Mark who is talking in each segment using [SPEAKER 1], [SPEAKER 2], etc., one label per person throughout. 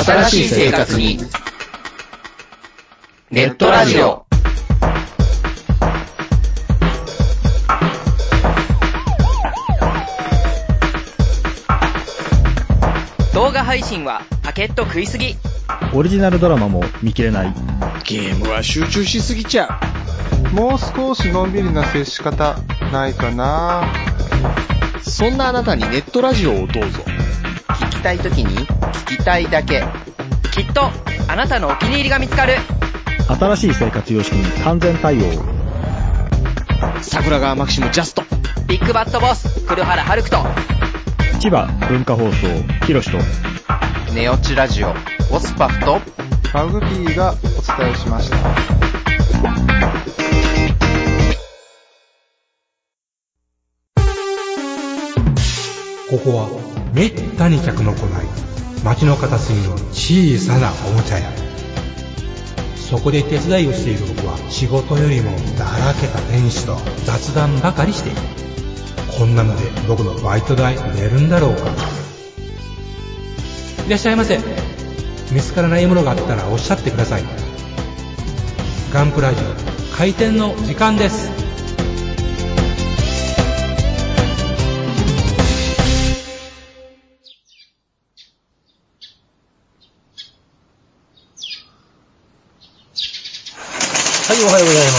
[SPEAKER 1] 新しい生活にネットラジオ。
[SPEAKER 2] 動画配信はパケット食いすぎ。
[SPEAKER 3] オリジナルドラマも見切れない。
[SPEAKER 4] ゲームは集中しすぎちゃ
[SPEAKER 5] う。もう少しのんびりな接し方ないかな。
[SPEAKER 4] そんなあなたにネットラジオをどうぞ。
[SPEAKER 1] 聞きたいときに聞きたいだけ。
[SPEAKER 2] きっとあなたのお気に入りが見つかる。
[SPEAKER 3] 新しい生活様式に完全対応。
[SPEAKER 4] 桜川マキシムジャスト。
[SPEAKER 2] ビッグバットボス黒原遥人。
[SPEAKER 3] 千葉文化放送ひろしと
[SPEAKER 1] ネオチラジオオスパフと
[SPEAKER 5] マグピーがお伝えしました。
[SPEAKER 6] ここはめったに客の来ない街の片隅の小さなおもちゃ屋。そこで手伝いをしている僕は仕事よりもだらけた店主と雑談ばかりしている。こんなので僕のバイト代出るんだろうか。いらっしゃいませ。見つからないものがあったらおっしゃってください。ガンプラジオ開店の時間です。
[SPEAKER 7] はい、おはようございます。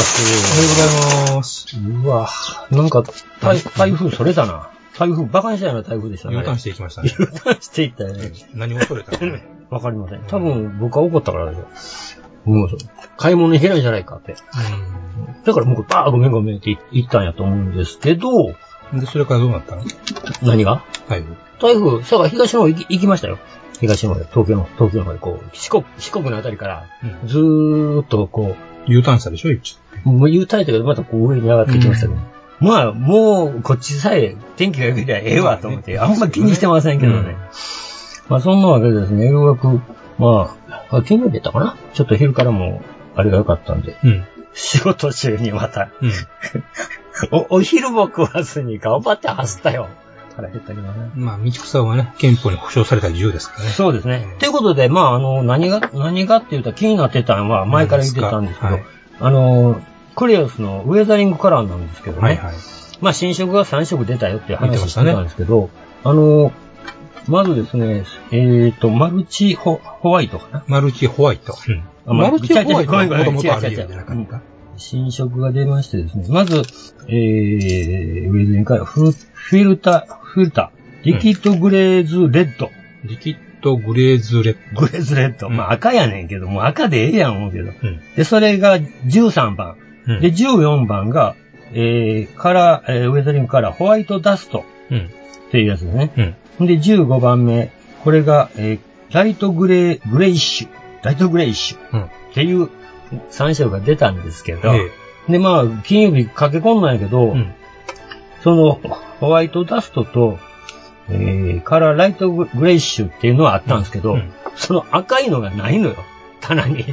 [SPEAKER 6] おはようございます。
[SPEAKER 7] うわ、なんか、台風それたな。台風、バカにしたような台風でしたね。
[SPEAKER 6] U ターンしていきましたね。
[SPEAKER 7] U ターンしていったよね。
[SPEAKER 6] 何を恐れたのね。
[SPEAKER 7] わかりません。多分、僕は怒ったからでしょ。もう、買い物に行けないんじゃないかって。だから僕、ごめんごめんって言ったんやと思うんですけど。
[SPEAKER 6] で、それからどうなったの？
[SPEAKER 7] 何が？
[SPEAKER 6] 台
[SPEAKER 7] 風、さあ、東の方行きましたよ。東の方で、東京の方で、こう、四国のあたりから、ずーっとこう、
[SPEAKER 6] U ターンしたでしょ一応。
[SPEAKER 7] もう U ターンだけど、またこう上に上がってきましたけど。まあ、もう、こっちさえ天気が良ければええわと思って、あんま気にしてませんけどね。まあ、そんなわけですね。ようやく、まあ、昨日出たかな？ちょっと昼からも、あれが良かったんで。仕事中にまた、お昼も食わずに頑張って走ったよ。腹減ったけどね。
[SPEAKER 6] まあ、道草はね、憲法に保障された自由ですからね。
[SPEAKER 7] そうですね。ということで、まあ、何がって言うと気になってたのは、前から言ってたんですけど、クレオスのウェザリングカラーなんですけどね。まあ、新色が3色出たよっていう話をしてたんですけど、まずですね、マルチホワイトかな。
[SPEAKER 6] マルチホワイト。マルチホワイトはもともとあるじゃなかった。
[SPEAKER 7] 新色が出ましてですね、まず、ウェザリングカラー、フィルター、リキッドグレーズレッド。
[SPEAKER 6] リキッドグレーズレッド。
[SPEAKER 7] グレーズレッド。まあ赤やねんけど、もう赤でええやん思うけど。で、それが13番。で、14番が、ウェザリングカラー、ホワイトダスト。っていうやつですね。で、15番目。これが、ライトグレイッシュ。っていう3色が出たんですけど。で、まあ、金曜日駆け込んだんやけど、その、ホワイトダストと、カラーライトグレイッシュっていうのはあったんですけど、その赤いのがないのよ。棚に。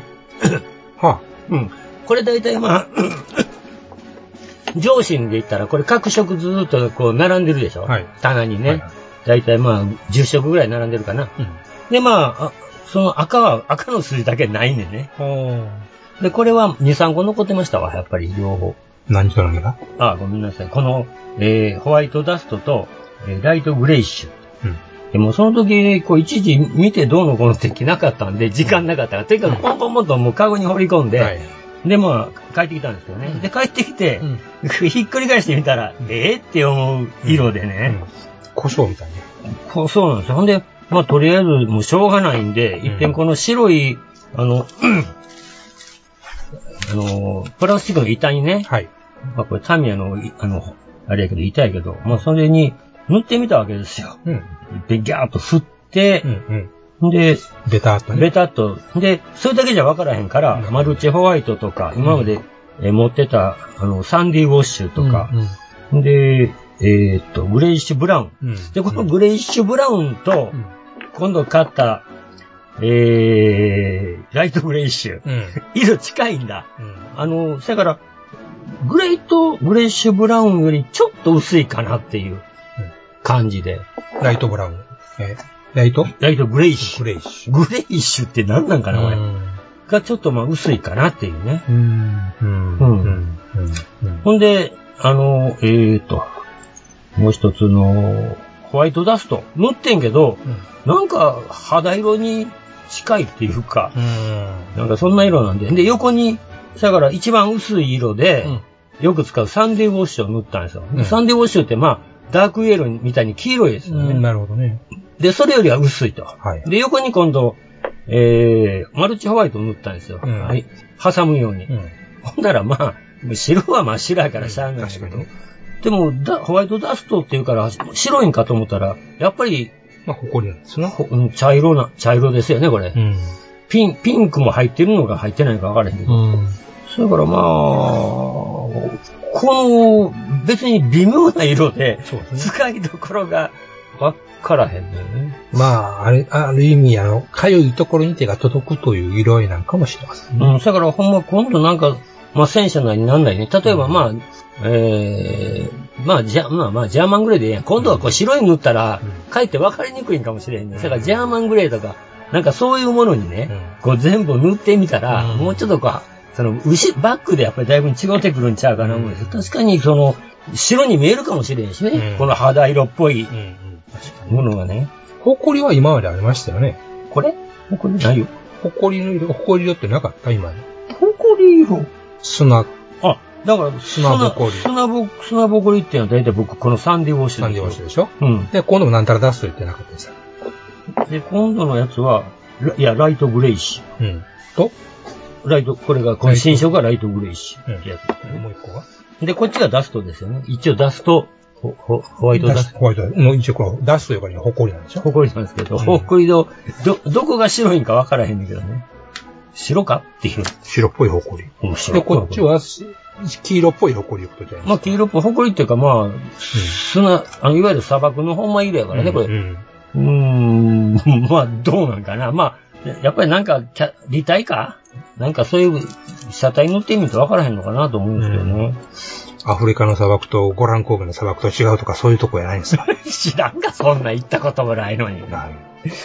[SPEAKER 7] これ大体まあ、上心で言ったら、これ各色ずーっとこう並んでるでしょ、棚にね。大体まあ、10色ぐらい並んでるかな。でまあ、その赤の数字だけないねんね。で、これは2、3個残ってましたわ、やっぱり両方。
[SPEAKER 6] 何と何が？
[SPEAKER 7] ごめんなさい。この、ホワイトダストと、ライトグレイッシュ。でもその時、こう一時見てどうのこうのってきなかったんで、時間なかったから、とにかくポンポンポンともうカゴに放り込んで、で、まあ、帰ってきたんですけどね。で、帰ってきて、ひっくり返してみたら、って思う色でね。
[SPEAKER 6] 胡椒みたい
[SPEAKER 7] ね。そうなんですよ。ほんで、まあ、とりあえず、もうしょうがないんで、一遍この白い、プラスチックの板にね、まあ、これタミヤの、あれやけど、痛いけど、まあ、それに塗ってみたわけですよ。で、ギャーッと振って、で、
[SPEAKER 6] ベタッとね。
[SPEAKER 7] ベタッと。で、それだけじゃ分からへんから、マルチホワイトとか、今まで、持ってた、サンディウォッシュとか、で、グレイッシュブラウン。で、このグレイッシュブラウンと、今度買った、ライトグレイッシュ。色近いんだ。それから、グレイッシュブラウンよりちょっと薄いかなっていう感じで。
[SPEAKER 6] ライトブラウン。 ライト
[SPEAKER 7] グレイッシュ。グレイッシュって何なんかな、これ。がちょっとまあ薄いかなっていうね。ほんで、もう一つの、ホワイトダスト。塗ってんけど、なんか肌色に近いっていうか、なんかそんな色なんで。で、横に、だから一番薄い色で、よく使うサンデーウォッシュを塗ったんですよ。サンデーウォッシュってまあ、ダークイエローみたいに黄色いですよね。
[SPEAKER 6] なるほどね。
[SPEAKER 7] で、それよりは薄いと。で、横に今度、マルチホワイトを塗ったんですよ。はい。挟むように。ほんならまあ、白は真っ白やからしゃあないけど。でも、ホワイトダストっていうから白いんかと思ったら、やっぱり、
[SPEAKER 6] まあ、埃なんですね。
[SPEAKER 7] 茶色ですよね、これ。ピンクも入ってるのか入ってないのか分からへんけど。それからまあ、この別に微妙な色で、使いどころが分からへんのよね。
[SPEAKER 6] まあ、ある意味、かゆいところに手が届くという色合いなんかもしれませんね。
[SPEAKER 7] だからほんま今度なんか、まあ戦車なりなんないね。例えばまあ、まあジャーマングレーでええやん。今度はこう白い塗ったら、かえって分かりにくいんかもしれへんね。だからジャーマングレーとか、なんかそういうものにね、こう全部塗ってみたら、もうちょっとこう、バックでやっぱりだいぶ違ってくるんちゃうかな思うんです。確かに白に見えるかもしれんしね。この肌色っぽいものがね。
[SPEAKER 6] 埃は今までありましたよね。
[SPEAKER 7] これ埃ないよ。
[SPEAKER 6] 埃色ってなかった今の。
[SPEAKER 7] 埃色
[SPEAKER 6] 砂。
[SPEAKER 7] あ、だから
[SPEAKER 6] 砂ぼこり。
[SPEAKER 7] 砂ぼこりっていうのは大体僕このサンデーウォッシュ。
[SPEAKER 6] サンデーウォッシュでしょ。で、今度もなんたらダスト言ってなかったです。
[SPEAKER 7] で、今度のやつは、ライトグレイシュ。
[SPEAKER 6] と
[SPEAKER 7] これが、この新色がライトグレイシュってやつ。
[SPEAKER 6] もう一個が
[SPEAKER 7] で、こっちがダストですよね。一応ダスト、ホワイトダスト。
[SPEAKER 6] ホワイトダスト。もう一応このダストというかにホコリなんでしょ。
[SPEAKER 7] ホコリなんですけど、ホコリの、どこが白いんか分からへんねんけどね。白かっていう。
[SPEAKER 6] 白っぽいホコリ。で、こっちは、黄色っぽいホコリいうことじゃないですか。
[SPEAKER 7] まあ、黄色っぽいホコリっていうか、まあ、砂、いわゆる砂漠のほんま色やからね、これ。まあ、どうなんかな。まあ、やっぱりなんか、立体かなんかそういう車体塗ってみると分からへんのかなと思うんですけどね。
[SPEAKER 6] アフリカの砂漠とゴラン高原の砂漠と違うとかそういうとこやないんですか
[SPEAKER 7] 知らんか、そんな行ったこともないのに。まあ、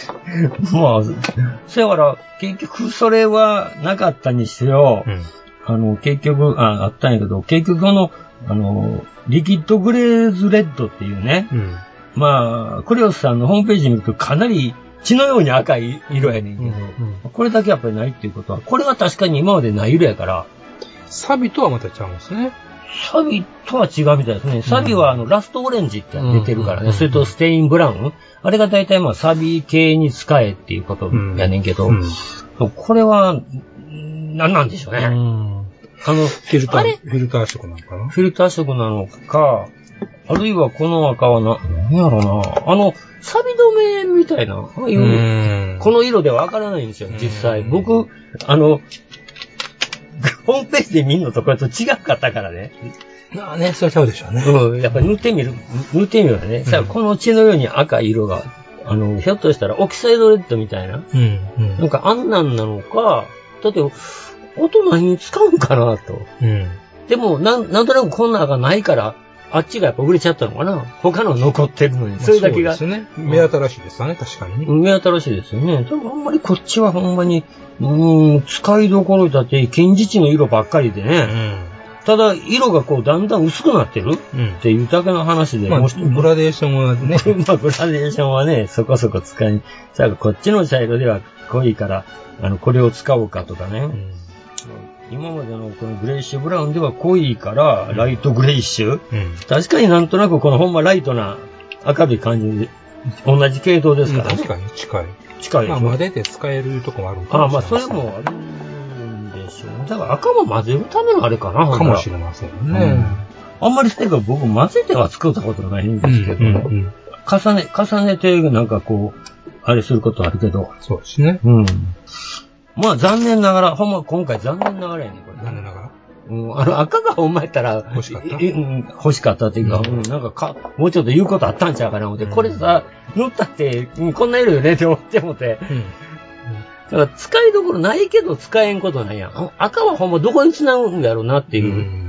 [SPEAKER 7] そやから、結局それはなかったにしよう。結局、あったんやけど、結局リキッドグレーズレッドっていうね。まあ、クレオスさんのホームページ見るとかなり血のように赤い色やねんけど、これだけやっぱりないっていうことは、これは確かに今までない色やから。
[SPEAKER 6] サビとはまたちゃうんですね。
[SPEAKER 7] サビとは違うみたいですね。サビはラストオレンジって出てるからね。それとステインブラウン。あれが大体まあサビ系に使えっていうことやねんけど、これは、何なんでしょうね。
[SPEAKER 6] フィルター色なのかな？
[SPEAKER 7] フィルター色なのか、あるいはこの赤は何やろな。サビ止めみたいな、この色ではわからないんですよ、実際。僕、ホームページで見るのとこれと違かったからね。
[SPEAKER 6] まあね、それちゃうでしょうね。
[SPEAKER 7] やっぱり塗ってみるよね。この血のように赤い色が、ひょっとしたらオキサイドレッドみたいな。なんかあんなんなのか、だって、音何に使うんかなと。でも、なんとなくこんな赤ないから、あっちがやっぱ売れちゃったのかな。他の残ってるのに。それだけが。
[SPEAKER 6] そうですね。目新しいですよね、確かにね。
[SPEAKER 7] 目新しいですよね。でもあんまりこっちはほんまに、使いどころだって金字地の色ばっかりでね。ただ、色がこうだんだん薄くなってるっていうだけの話で。
[SPEAKER 6] まあ、グラデーションはね。
[SPEAKER 7] まあ、グラデーションはね、そこそこ使い、さあ、こっちの茶色では濃いから、これを使おうかとかね。今までのこのグレイッシュブラウンでは濃いから、ライトグレイッシュ。確かになんとなくこのほんまライトな明るい感じで、同じ系統ですからね。
[SPEAKER 6] 確かに近い。
[SPEAKER 7] 近い。
[SPEAKER 6] まあ、混ぜて使えるとこもあるかもしれない。
[SPEAKER 7] まあ、それもあるんでしょう。だから赤も混ぜるためのあれかな、
[SPEAKER 6] かもしれませんね。
[SPEAKER 7] あんまり僕混ぜては作ったことないんですけど、重ねてなんかこう、あれすることあるけど。
[SPEAKER 6] そうですね。
[SPEAKER 7] まあ残念ながら、今回残念ながらやね、これ。
[SPEAKER 6] 残念ながら。
[SPEAKER 7] 赤がほんまやったら、
[SPEAKER 6] 欲しかった
[SPEAKER 7] 欲しかったっていうか、なんかもうちょっと言うことあったんちゃうかな思って、これさ、塗ったって、こんな色よねって思ってもて。だから使いどころないけど使えんことないやん。赤はほんまどこに繋ぐんだろうなっていう。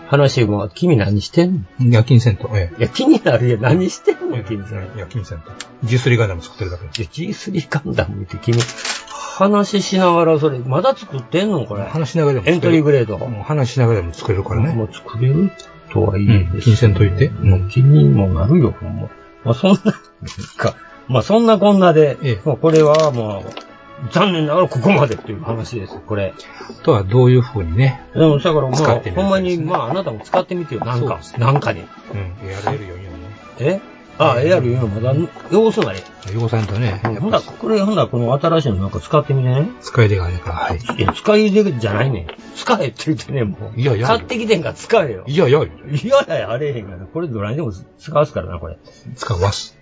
[SPEAKER 7] 話も、君何してんの？
[SPEAKER 6] 夜勤せんと。い
[SPEAKER 7] や、気になるよ。何してんの君さん。
[SPEAKER 6] 夜勤せんと。G3 ガンダム作ってるだけ
[SPEAKER 7] で。G3 ガンダムって君、話しながらそれ、まだ作ってんのこれ。
[SPEAKER 6] 話しながらでも。
[SPEAKER 7] エントリーグレード。
[SPEAKER 6] 話しながらでも作れるからね。
[SPEAKER 7] もう作れるとはいいです。
[SPEAKER 6] 気にせんといて。
[SPEAKER 7] もう気にもなるよ、ほんま。まあそんな、まあそんなこんなで、まあこれはまあ、残念ながらここまでっていう話です、これ。
[SPEAKER 6] とはどういう風にね。
[SPEAKER 7] でも、だからまあ、ほんまに、まああなたも使ってみてよ、なんかに。
[SPEAKER 6] AR-L44
[SPEAKER 7] ね。AR44 まだ、要すなり。
[SPEAKER 6] 要さんとね。
[SPEAKER 7] ほんだ、この新しいのなんか使ってみてね。
[SPEAKER 6] 使い出があるから、はい。
[SPEAKER 7] いや、使い出じゃないね。使えって言ってね、もう。いやいや。買ってきてんから使えよ。
[SPEAKER 6] いやいや。
[SPEAKER 7] いや、あれへんから。これどないでも使わすからな、これ。
[SPEAKER 6] 使わす。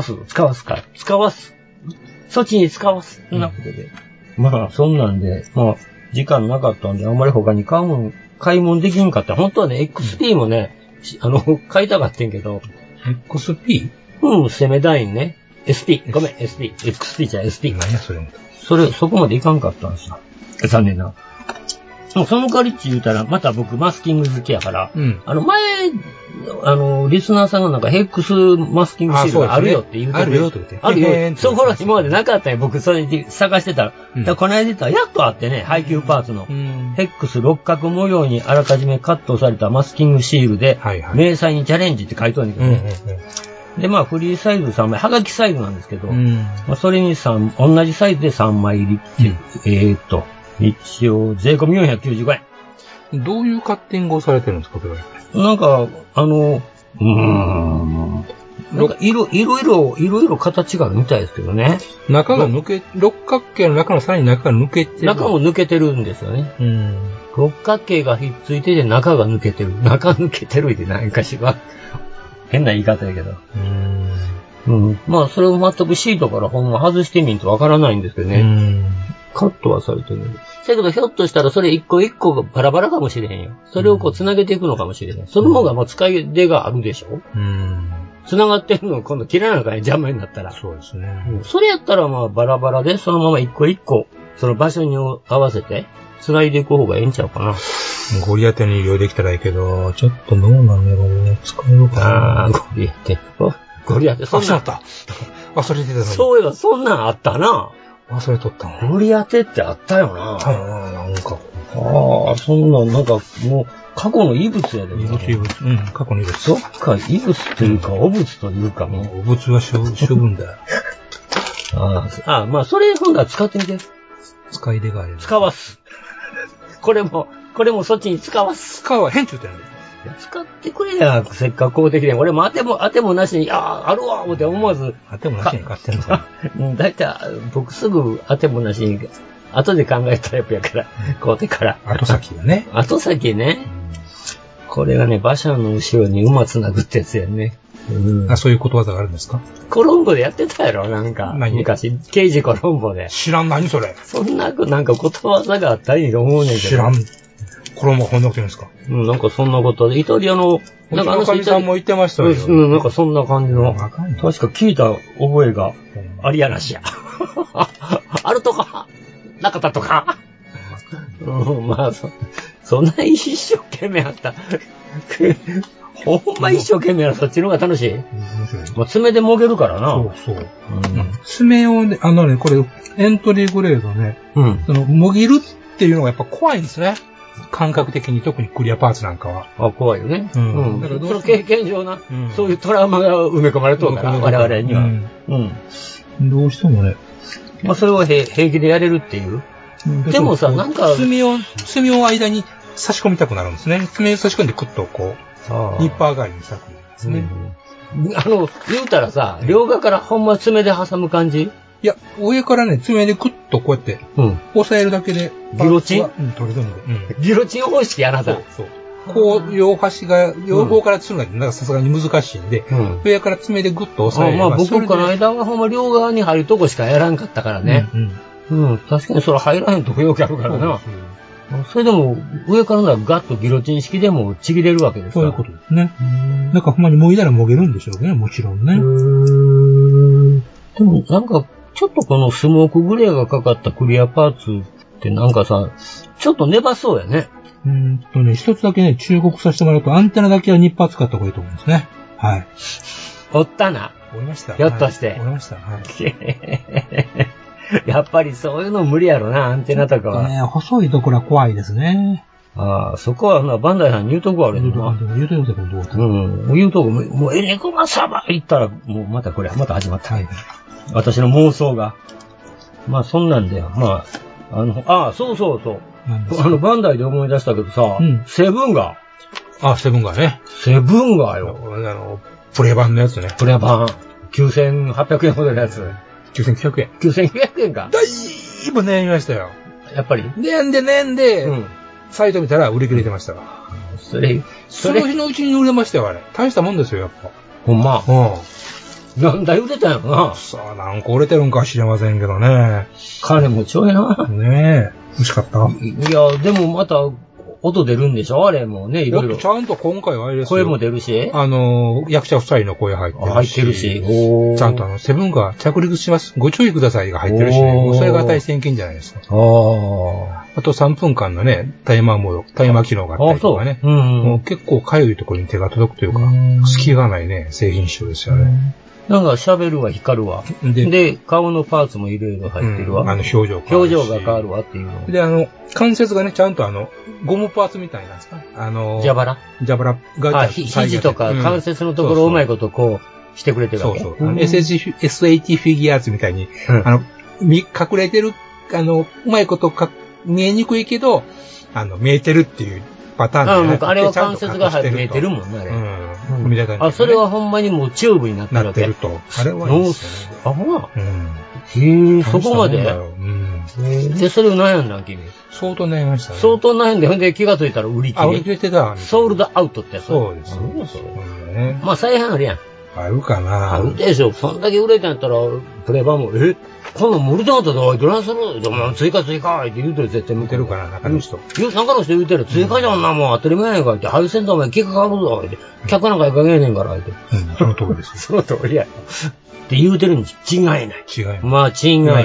[SPEAKER 7] そっちに使わす。そんなことで。まあ、そんなんで、まあ、時間なかったんで、あんまり他に買い物できんかった。本当はね、XP もね、買いたかったんけど。
[SPEAKER 6] XP？
[SPEAKER 7] 攻めたいんね。SP。ごめん、SP。XP じゃ SP。
[SPEAKER 6] 何や、それ。
[SPEAKER 7] そこまでいかんかったんですよ。残念な。もうその代わりって言うたら、また僕マスキング好きやから、前、リスナーさんがなんかヘックスマスキングシールがあるよって言うてくれて。あるよ。そこら今までなかったんよ。僕それで探してたら。この間言ったらやっとあってね、配給パーツの。ヘックス六角模様にあらかじめカットされたマスキングシールで、明細にチャレンジって書いとるんだけどね。で、まあ、フリーサイズ3枚、はがきサイズなんですけど、まあ、それに同じサイズで3枚入り、一応、税込み495円。
[SPEAKER 6] どういうカッティングをされてるんですか、これ。
[SPEAKER 7] なんか、なんかいろいろ形があるみたいですけどね。
[SPEAKER 6] 中が六角形の中のさらに中が抜けてる。
[SPEAKER 7] 中も抜けてるんですよね。六角形がひっついてて中が抜けてる。中抜けてるって何かしら。変な言い方やけど。まあ、それを全くシートからほんま外してみんとわからないんですけどね。カットはされてる。だけど、ひょっとしたらそれ一個一個がバラバラかもしれへんよ。それをこう繋げていくのかもしれへん。その方がもう使い出があるでしょ。繋がってるのを今度切らなきゃ邪魔になったら。
[SPEAKER 6] そうですね。
[SPEAKER 7] それやったらまあバラバラで、そのまま一個一個、その場所に合わせて、繋いでいく方がええんちゃうかな。
[SPEAKER 6] ゴリアテに利用できたらいいけど、ちょっとどうなんだろうね。使えるかな。
[SPEAKER 7] ゴリアテ、そんな。
[SPEAKER 6] 忘れてたのに。
[SPEAKER 7] そういえばそんなんあったな。
[SPEAKER 6] 忘れとったの。
[SPEAKER 7] ゴリアテってあったよな。
[SPEAKER 6] なんか。
[SPEAKER 7] そんなん、なんかもう、過去の遺物やで。
[SPEAKER 6] 過去の遺物。
[SPEAKER 7] そっか、遺物というか、汚物というかもう。
[SPEAKER 6] 汚物は処分だよ。
[SPEAKER 7] まあ、それほんだら使ってみて。
[SPEAKER 6] 使い出がある。
[SPEAKER 7] 使わす。これもそっちに使わす。
[SPEAKER 6] 変ちゅうてんね。
[SPEAKER 7] 使ってくれや、せっかくこうできて。俺も当てもなしに、あるわ、って思わず。
[SPEAKER 6] 当てもなしに買ってんのか。
[SPEAKER 7] だいたい、僕すぐ当てもなしに、後で考えたタイプやから、こうてから。
[SPEAKER 6] 後先だね。
[SPEAKER 7] 後先ね。これがね、馬車の後ろに馬つなぐってやつやね。
[SPEAKER 6] そういうことわざがあるんですか？
[SPEAKER 7] コロンボでやってたやろ、なんか。昔、刑事コロンボで。
[SPEAKER 6] 知らん、何それ。
[SPEAKER 7] そんな、なんかことわざがあったりと思うねんけど。
[SPEAKER 6] 知らん。コロンボこんなこと言うんですか？
[SPEAKER 7] なんかそんなことで、イタリアの、
[SPEAKER 6] なんかかみさんも言ってましたよ。
[SPEAKER 7] なんかそんな感じの。確か聞いた覚えがありやなしや。あるとか、なかったとか。まあ、そんな一生懸命あった。ほんま一生懸命やらそっちの方が楽しい。もう爪でもげるからな。
[SPEAKER 6] そう。爪をね、これ、エントリーグレードね。もぎるっていうのがやっぱ怖いんですね。感覚的に、特にクリアパーツなんかは。だ
[SPEAKER 7] 怖いよね。
[SPEAKER 6] から
[SPEAKER 7] その経験上な、そういうトラウマが埋め込まれとるから、我々には。
[SPEAKER 6] どうしてもね。
[SPEAKER 7] まあ、それを平気でやれるっていう。でもさ、なんか。
[SPEAKER 6] 爪を間に差し込みたくなるんですね。爪を差し込んでクッとこう、ニッパー代わりにしたくなるんですね。
[SPEAKER 7] 言うたらさ、両側からほんま爪で挟む感じ？
[SPEAKER 6] いや、上からね、爪でクッとこうやって、押さえるだけで。
[SPEAKER 7] ギロチン？
[SPEAKER 6] 取れるんで。
[SPEAKER 7] ギロチン方式あなた。
[SPEAKER 6] そう。こう、両方からつるのがなんかさすがに難しいんで、上から爪でグッと押さえれば。
[SPEAKER 7] まあ僕この間はほんま両側に入るとこしかやらんかったからね。確かにそれ入らへんとこよくあるからな。それでも、上からならガッとギロチン式でもちぎれるわけですか？
[SPEAKER 6] そういうことですね。なんかほんまにもぎだらもげるんでしょうね、もちろんね。
[SPEAKER 7] でもなんか、ちょっとこのスモークグレーがかかったクリアパーツってなんかさ、ちょっと粘そうやね。
[SPEAKER 6] 一つだけね、忠告させてもらうと、アンテナだけはニッパー使った方がいいと思うんですね。はい。
[SPEAKER 7] おったな。
[SPEAKER 6] おりました。
[SPEAKER 7] ひょっとして。
[SPEAKER 6] おりました。はい。
[SPEAKER 7] やっぱりそういうの無理やろな、アンテナとかは。
[SPEAKER 6] 細いところは怖いですね。
[SPEAKER 7] ああ、そこはバンダイさんに言うとこあるんだな。
[SPEAKER 6] 言うとこどう
[SPEAKER 7] 言うとこ、もうエニグマサバ行ったら、もうまた始まった。はい。私の妄想が。まあ、そんなんだよ。まあ、そう。バンダイで思い出したけどさ、セブンガー。
[SPEAKER 6] セブンガーね。
[SPEAKER 7] セブンガーよ。
[SPEAKER 6] プレ版のやつね。
[SPEAKER 7] プレ版。9800円ほどのやつ。
[SPEAKER 6] 9900円。
[SPEAKER 7] 9900円か。
[SPEAKER 6] だいぶ悩みましたよ。
[SPEAKER 7] やっぱり。
[SPEAKER 6] 悩んで、サイト見たら売り切れてましたわ。その日のうちに売れましたよ、あれ。大したもんですよ、やっぱ。
[SPEAKER 7] ほんま。なんだ売れたんやろな。
[SPEAKER 6] さあ、なんか売れてるんか知りませんけどね。
[SPEAKER 7] 金もちょいな。
[SPEAKER 6] ねえ。欲しかった。
[SPEAKER 7] いや、でもまた、音出るんでしょあれもね、いろいろ。
[SPEAKER 6] ちゃんと今回はあれですよ。
[SPEAKER 7] 声も出るし。
[SPEAKER 6] 役者二人の声入ってるし。
[SPEAKER 7] 入ってるし。
[SPEAKER 6] ちゃんとセブンが着陸します。ご注意くださいが入ってるし、それが大先見じゃないですか。あと3分間のね、タイマー機能があったりとかね。もう結構かゆいところに手が届くというか、隙がないね、製品集ですよね。
[SPEAKER 7] なんか喋るわ、光るわ。で、顔のパーツもいろいろ入ってるわ。
[SPEAKER 6] 表情が
[SPEAKER 7] 変わるわっていうの。
[SPEAKER 6] で、関節がね、ちゃんとゴムパーツみたいなんですか
[SPEAKER 7] 蛇腹
[SPEAKER 6] が。
[SPEAKER 7] 肘とか関節のところをうまいことこうしてくれてるわけ。
[SPEAKER 6] そう。SAT フィギュアーツみたいに、隠れてる、うまいこと見えにくいけど、見えてるっていうパターンで。
[SPEAKER 7] あれは関節が見えてるもんね、あれ。それはほんまにもうチューブになってるわけ。
[SPEAKER 6] なってると。あれはいいですね。
[SPEAKER 7] そこまで。で、それを悩んだん、君。
[SPEAKER 6] 相当悩みましたね。
[SPEAKER 7] 相当悩んで、ほんで気がついたら売り切れ。
[SPEAKER 6] 売り切れてた。
[SPEAKER 7] ソールドアウトってやつ。
[SPEAKER 6] そうです。
[SPEAKER 7] まあ、再販あるやん。
[SPEAKER 6] あるかな。
[SPEAKER 7] あるでしょ。そんだけ売れたんやったら、プレバーも、こんなん無理だったらどないするの追加って言うてる絶対見てるから、中の人。中の人言うてる。追加じゃんな、もう当たり前やんかって。配線だお前、結果変わるぞ、って。客なんかいかげんねんから、って。
[SPEAKER 6] その通りですよ。
[SPEAKER 7] その通りや。って言うてるに違いない。まあ、違いない。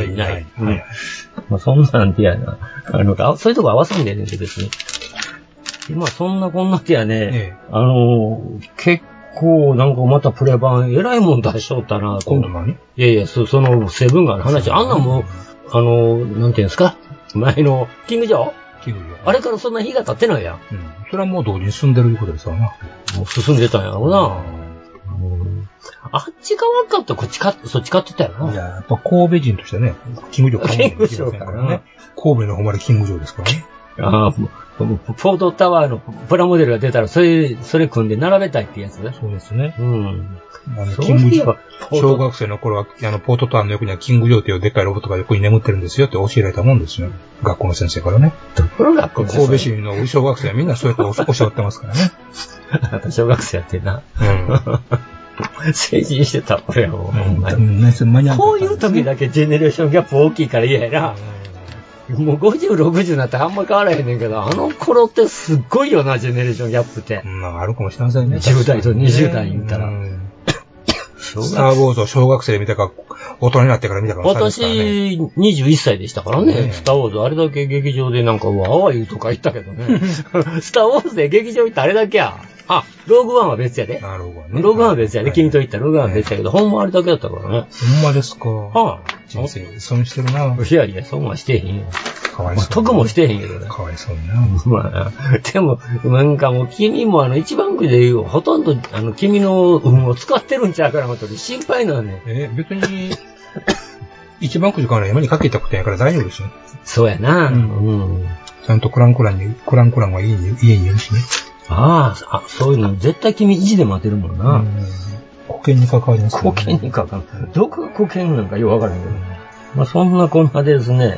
[SPEAKER 7] まあ、そんなんてやな。そういうとこ合わせんでねんて、別に。まあ、そんなこんなてやね、結構、なんかまたプレ版、えらいもん出しとったな。
[SPEAKER 6] 今度何？
[SPEAKER 7] いや、その、セブンガーの話、あんなんもなんていうんですか？前の、キングジョー？あれからそんな日が経ってないやん。
[SPEAKER 6] それはもう同時に進んでることですわな。
[SPEAKER 7] もう進んでたんやろうな。あっち側かってそっち買ってたよな。
[SPEAKER 6] いや、やっぱ神戸人としてね、キングジョー買うのできませんからね。神戸の誉れキングジョーですからね。
[SPEAKER 7] フォードタワーのプラモデルが出たら、それ組んで並べたいってやつね。
[SPEAKER 6] そうですね。
[SPEAKER 7] キ
[SPEAKER 6] ングジョー、小学生の頃は、ポートタワーの横にはキングジョーっていうでっかいロボットが横に眠ってるんですよって教えられたもんですよ。学校の先生からね。神戸市の小学生はみんなそうやって教わってますからね。
[SPEAKER 7] 小学生やってんな。成人してた、俺はもう。こういう時だけジェネレーションギャップ大きいから嫌やな。もう50、60になってあんま変わらへんねんけど、あの頃ってすっごいよな、ジェネレーションギャップって。
[SPEAKER 6] あるかもしれませんね。
[SPEAKER 7] 10代と20代言ったら。
[SPEAKER 6] スター・ウォーズを小学生で見たか、大人になってから見たかもしれないですからね。
[SPEAKER 7] 私、21歳でしたからね。スター・ウォーズ、あれだけ劇場でなんか、わわ言うとか言ったけどね。スター・ウォーズで劇場行ったあれだけや。ローグワンは別やで。
[SPEAKER 6] なるほどね。
[SPEAKER 7] ローグワンは別やで。君と言ったローグワンは別やけど、ほんまあれだけだったからね。
[SPEAKER 6] ほんまですか。人生、損してるな。
[SPEAKER 7] いや、損はしてへんよ。
[SPEAKER 6] かわいそう。
[SPEAKER 7] 得もしてへんけどね。
[SPEAKER 6] かわいそうな。
[SPEAKER 7] まあ、でも、なんかもう君も一番くじで言う、ほとんど君の運を使ってるんちゃうから、本当に心配なのね。
[SPEAKER 6] 別に、一番くじから山にかけたことやから大丈夫ですよ。
[SPEAKER 7] そうやな。
[SPEAKER 6] ちゃんとクランクランは家にいるしね。
[SPEAKER 7] そういうの、絶対君維持で待てるもんな。
[SPEAKER 6] 保険に関わります
[SPEAKER 7] ね。保険に関わる。どこが保険なんかよくわからんけど。まあ、そんなこんなですね。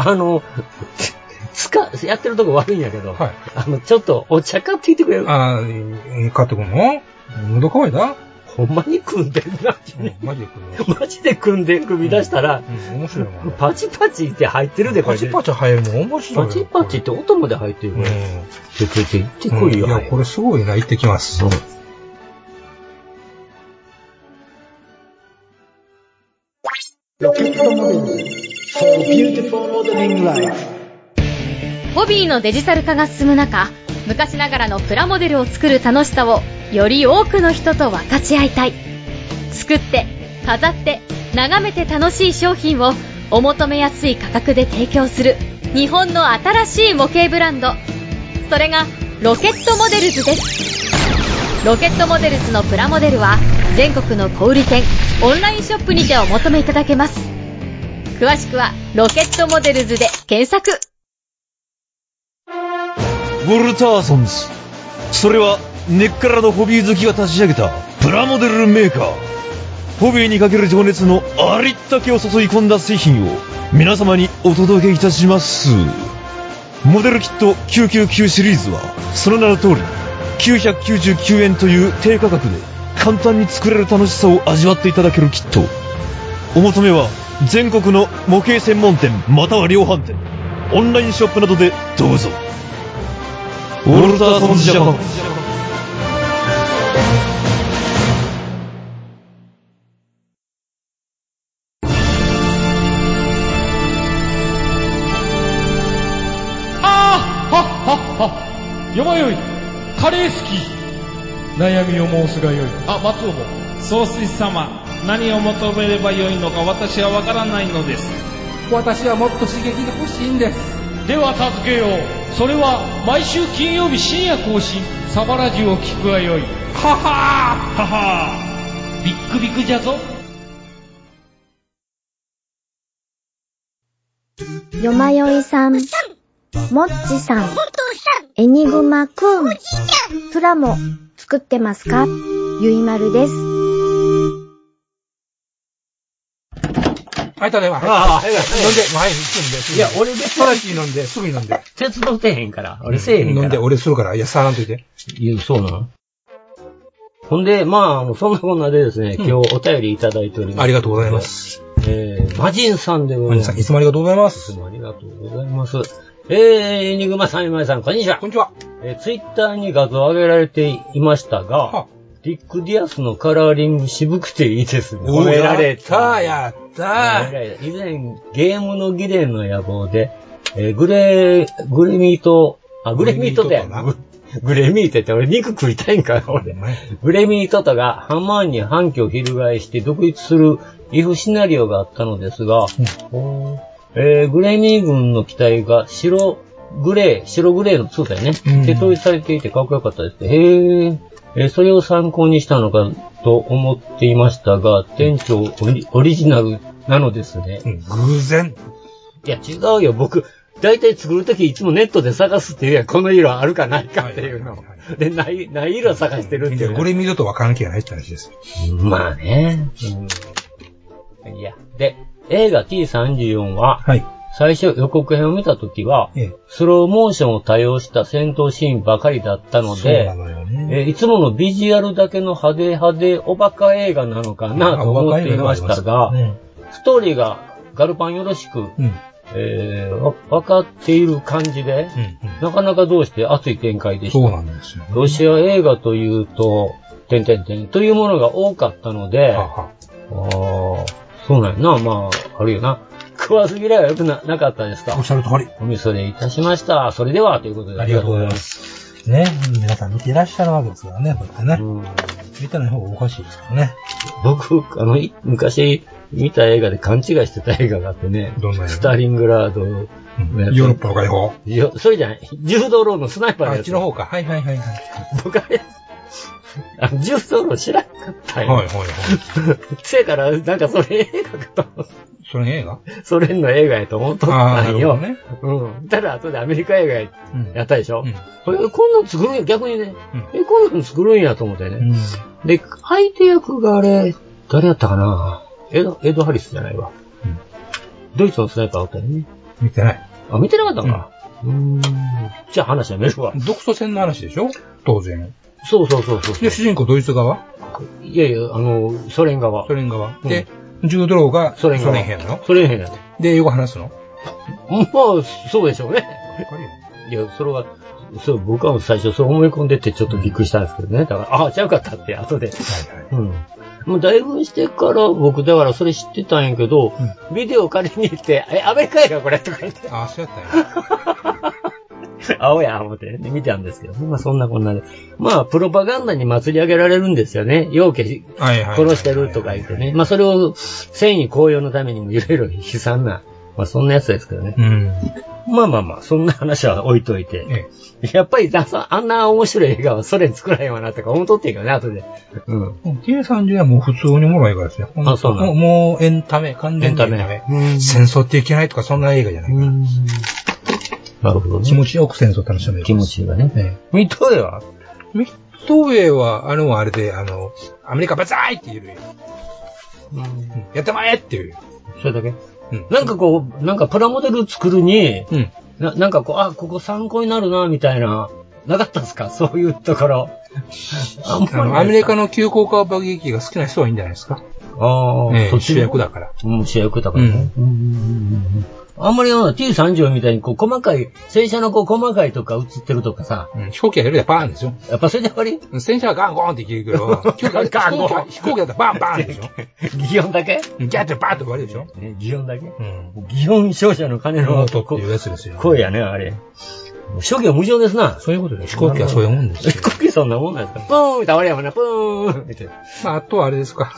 [SPEAKER 7] やってるとこ悪いんやけど、ちょっとお茶買ってきてくれる？
[SPEAKER 6] 買ってくんの？喉乾いた？
[SPEAKER 7] ほんまに組んでんな。
[SPEAKER 6] マジで組んでる。
[SPEAKER 7] マジで組んで組み出したら、
[SPEAKER 6] 面白いもん。
[SPEAKER 7] パチパチって入ってるで、
[SPEAKER 6] パチパチ入るの面白い。
[SPEAKER 7] パチパチって音まで入ってるね。行ってこいよ。
[SPEAKER 6] いや、これすごいな、行ってきます。
[SPEAKER 8] ロケットモデル for beautiful modeling life ホビーのデジタル化が進む中、昔ながらのプラモデルを作る楽しさをより多くの人と分かち合いたい。作って飾って眺めて楽しい商品をお求めやすい価格で提供する日本の新しい模型ブランド、それがロケットモデルズです。ロケットモデルズのプラモデルは全国の小売店、オンラインショップにてお求めいただけます。詳しくはロケットモデルズで検索。
[SPEAKER 9] ウォルターソンズ、それは根っからのホビー好きが立ち上げたプラモデルメーカー。ホビーにかける情熱のありったけを注い込んだ製品を皆様にお届けいたします。モデルキット999シリーズはその名の通り999円という低価格で簡単に作れる楽しさを味わっていただけるキット。お求めは全国の模型専門店または量販店、オンラインショップなどでどうぞ。ウォルターソンズジャパン。
[SPEAKER 10] よまよい、カレー好き。悩みを申すがよい。松尾も。
[SPEAKER 11] 総帥様、何を求めればよいのか私はわからないのです。
[SPEAKER 10] 私はもっと刺激が欲しいんです。では助けよう。それは毎週金曜日深夜更新、サバラジュを聞くがよい。ははーははー、ビックビックじゃぞ。
[SPEAKER 12] よまよいさん、もっちさん、エニグマくん、プラモ作ってますか？ゆいまるです。
[SPEAKER 10] はい、ただいま。飲んで、はい、行くんで。
[SPEAKER 7] いや、俺で。
[SPEAKER 10] ストラッシー飲んで、すぐに飲んで。
[SPEAKER 7] 鉄道出へんから。俺せえへんから。
[SPEAKER 10] 飲んで、俺するから。いや、触らんといて。
[SPEAKER 7] いや、そうなの？ほんで、そんなこんなでですね、今日お便りいただいております。
[SPEAKER 10] ありがとうございます。
[SPEAKER 7] マジンさんでございます。
[SPEAKER 10] マジンさん、いつもありがとうございます。
[SPEAKER 7] いつもありがとうございます。エニグマさん、今井さん、こんにちは。
[SPEAKER 10] こんにちは。
[SPEAKER 7] ツイッターに画像上げられていましたが、リック・ディアスのカラーリング渋くていいですね。
[SPEAKER 10] 褒められた。やった
[SPEAKER 7] 以前、ゲームの議連の野望で、グレミートだよな。グレミートって俺肉食いたいんかな、俺。グレミートとがハンマーンに反旗を翻して独立するイフシナリオがあったのですが、グレミー軍の機体が白グレーのそうだよね。で、統一されていてかっこよかったです。それを参考にしたのかと思っていましたが、店長オリジナルなのですね。
[SPEAKER 10] 偶然。
[SPEAKER 7] いや、違うよ。僕、だいたい作るときいつもネットで探すっていうやこの色あるかないかっていうの。で、ない色探してるっていう。
[SPEAKER 10] これ見るとは関係ないって話です。
[SPEAKER 7] まあね。いや。で、映画 T34 は、最初予告編を見たときは、スローモーションを多用した戦闘シーンばかりだったので、いつものビジュアルだけの派手おバカ映画なのかなと思っていましたが、ストーリーがガルパンよろしく、分かっている感じで、なかなかどうして熱い展開でした。
[SPEAKER 10] そうなんですよね。
[SPEAKER 7] ロシア映画というと、というものが多かったので、そうなんやな、まあ、あるよな。食わず嫌いは良くなかったですか？
[SPEAKER 10] おっしゃる通り。
[SPEAKER 7] お味噌でいたしました。それでは、ということで。
[SPEAKER 10] ありがとうございます。ね、皆さん見ていらっしゃるわけですからね、こうやってね。見たの方がおかしいですからね。
[SPEAKER 7] 僕、昔見た映画で勘違いしてた映画があってね。
[SPEAKER 10] どんな映画？
[SPEAKER 7] スターリングラードのやつ。
[SPEAKER 10] ヨーロッパの解放？
[SPEAKER 7] それじゃない。柔道ローのスナイパーのやつ。
[SPEAKER 10] あっちの方か。はい。
[SPEAKER 7] 僕あれ、柔道ロー知らなかったよ。
[SPEAKER 10] はい。
[SPEAKER 7] せやから、なんかそれ映画かと思って。
[SPEAKER 10] それ映画？
[SPEAKER 7] ソ連の映画やと思っとったんよ。
[SPEAKER 10] ね。
[SPEAKER 7] ただ後でアメリカ映画やったでしょ。こんなん作るんや、逆にね。こんなん作るんやと思ってね。で、相手役があれ、誰やったかな？エド・ハリスじゃないわ。ドイツのスナイパーだったよね。
[SPEAKER 10] 見てない。
[SPEAKER 7] あ、見てなかったんか。じゃあ話やめるわ。
[SPEAKER 10] 独ソ戦の話でしょ？当然。
[SPEAKER 7] そう。
[SPEAKER 10] で、主人公ドイツ側？
[SPEAKER 7] いや、ソ連側。
[SPEAKER 10] で、柔道がソ連兵なの？
[SPEAKER 7] ソ連兵なの。
[SPEAKER 10] で、英語話すの？
[SPEAKER 7] まあ、そうでしょうね。いや、それは、僕は最初そう思い込んでてちょっとびっくりしたんですけどね。だから、ちゃうかったって後で。もうだいぶしてから僕、だからそれ知ってたんやけど、ビデオ借りに行って、アメリカ映画これとか言って。
[SPEAKER 10] そうやったんや。
[SPEAKER 7] 青や、思って見たんですけど、まあそんなこんなで。まあ、プロパガンダに祭り上げられるんですよね。陽気殺してるとか言ってね。まあそれを戦意高揚のためにもいろいろ悲惨な、まあそんなやつですけどね。まあ、そんな話は置いといて。やっぱりあんな面白い映画はソ連作らへんわなとか思っとってんけどね、後で。
[SPEAKER 6] T30 はもう普通におもろいからですよ。
[SPEAKER 7] あ、そうなの。
[SPEAKER 6] もうエンタメ、完全にエンタメ。戦争っていけないとかそんな映画じゃないから。
[SPEAKER 7] なるほどね。
[SPEAKER 6] 気持ちよく戦争楽しめる。
[SPEAKER 7] 気持ちいいわね。ミッドウェイは
[SPEAKER 6] あれもあれで、アメリカバザーイって言うよ。やってまえっていう。
[SPEAKER 7] それだけなんかこう、なんかプラモデル作るに、なんかこう、ここ参考になるな、みたいな、なかったですか？そういうところ。
[SPEAKER 6] アメリカの急降下爆撃機が好きな人はいいんじゃないですか？主役だから。
[SPEAKER 7] 主役だからね。あんまりT30 みたいにこう細かい、戦車のこう細かいとか映ってるとかさ。
[SPEAKER 6] 飛行機はやるでバーンですよ。
[SPEAKER 7] やっぱそれでやっぱり
[SPEAKER 6] 戦車はガンゴンっていけるけど、飛行機だったらバンバンでしょ。
[SPEAKER 7] 擬音だけ
[SPEAKER 6] ギャッてバーンって終わりでしょ。
[SPEAKER 7] 擬音だけ擬音勝者の鐘の
[SPEAKER 6] 音っていうやつですよ。
[SPEAKER 7] 声やね、あれ。諸行無常ですな。
[SPEAKER 6] そういうことで、飛行機はそういうもんですよ。
[SPEAKER 7] 飛行機そんなもんなんですか？プーンって終わりやもんな、プーンって。
[SPEAKER 6] まあ、あとはあれですか、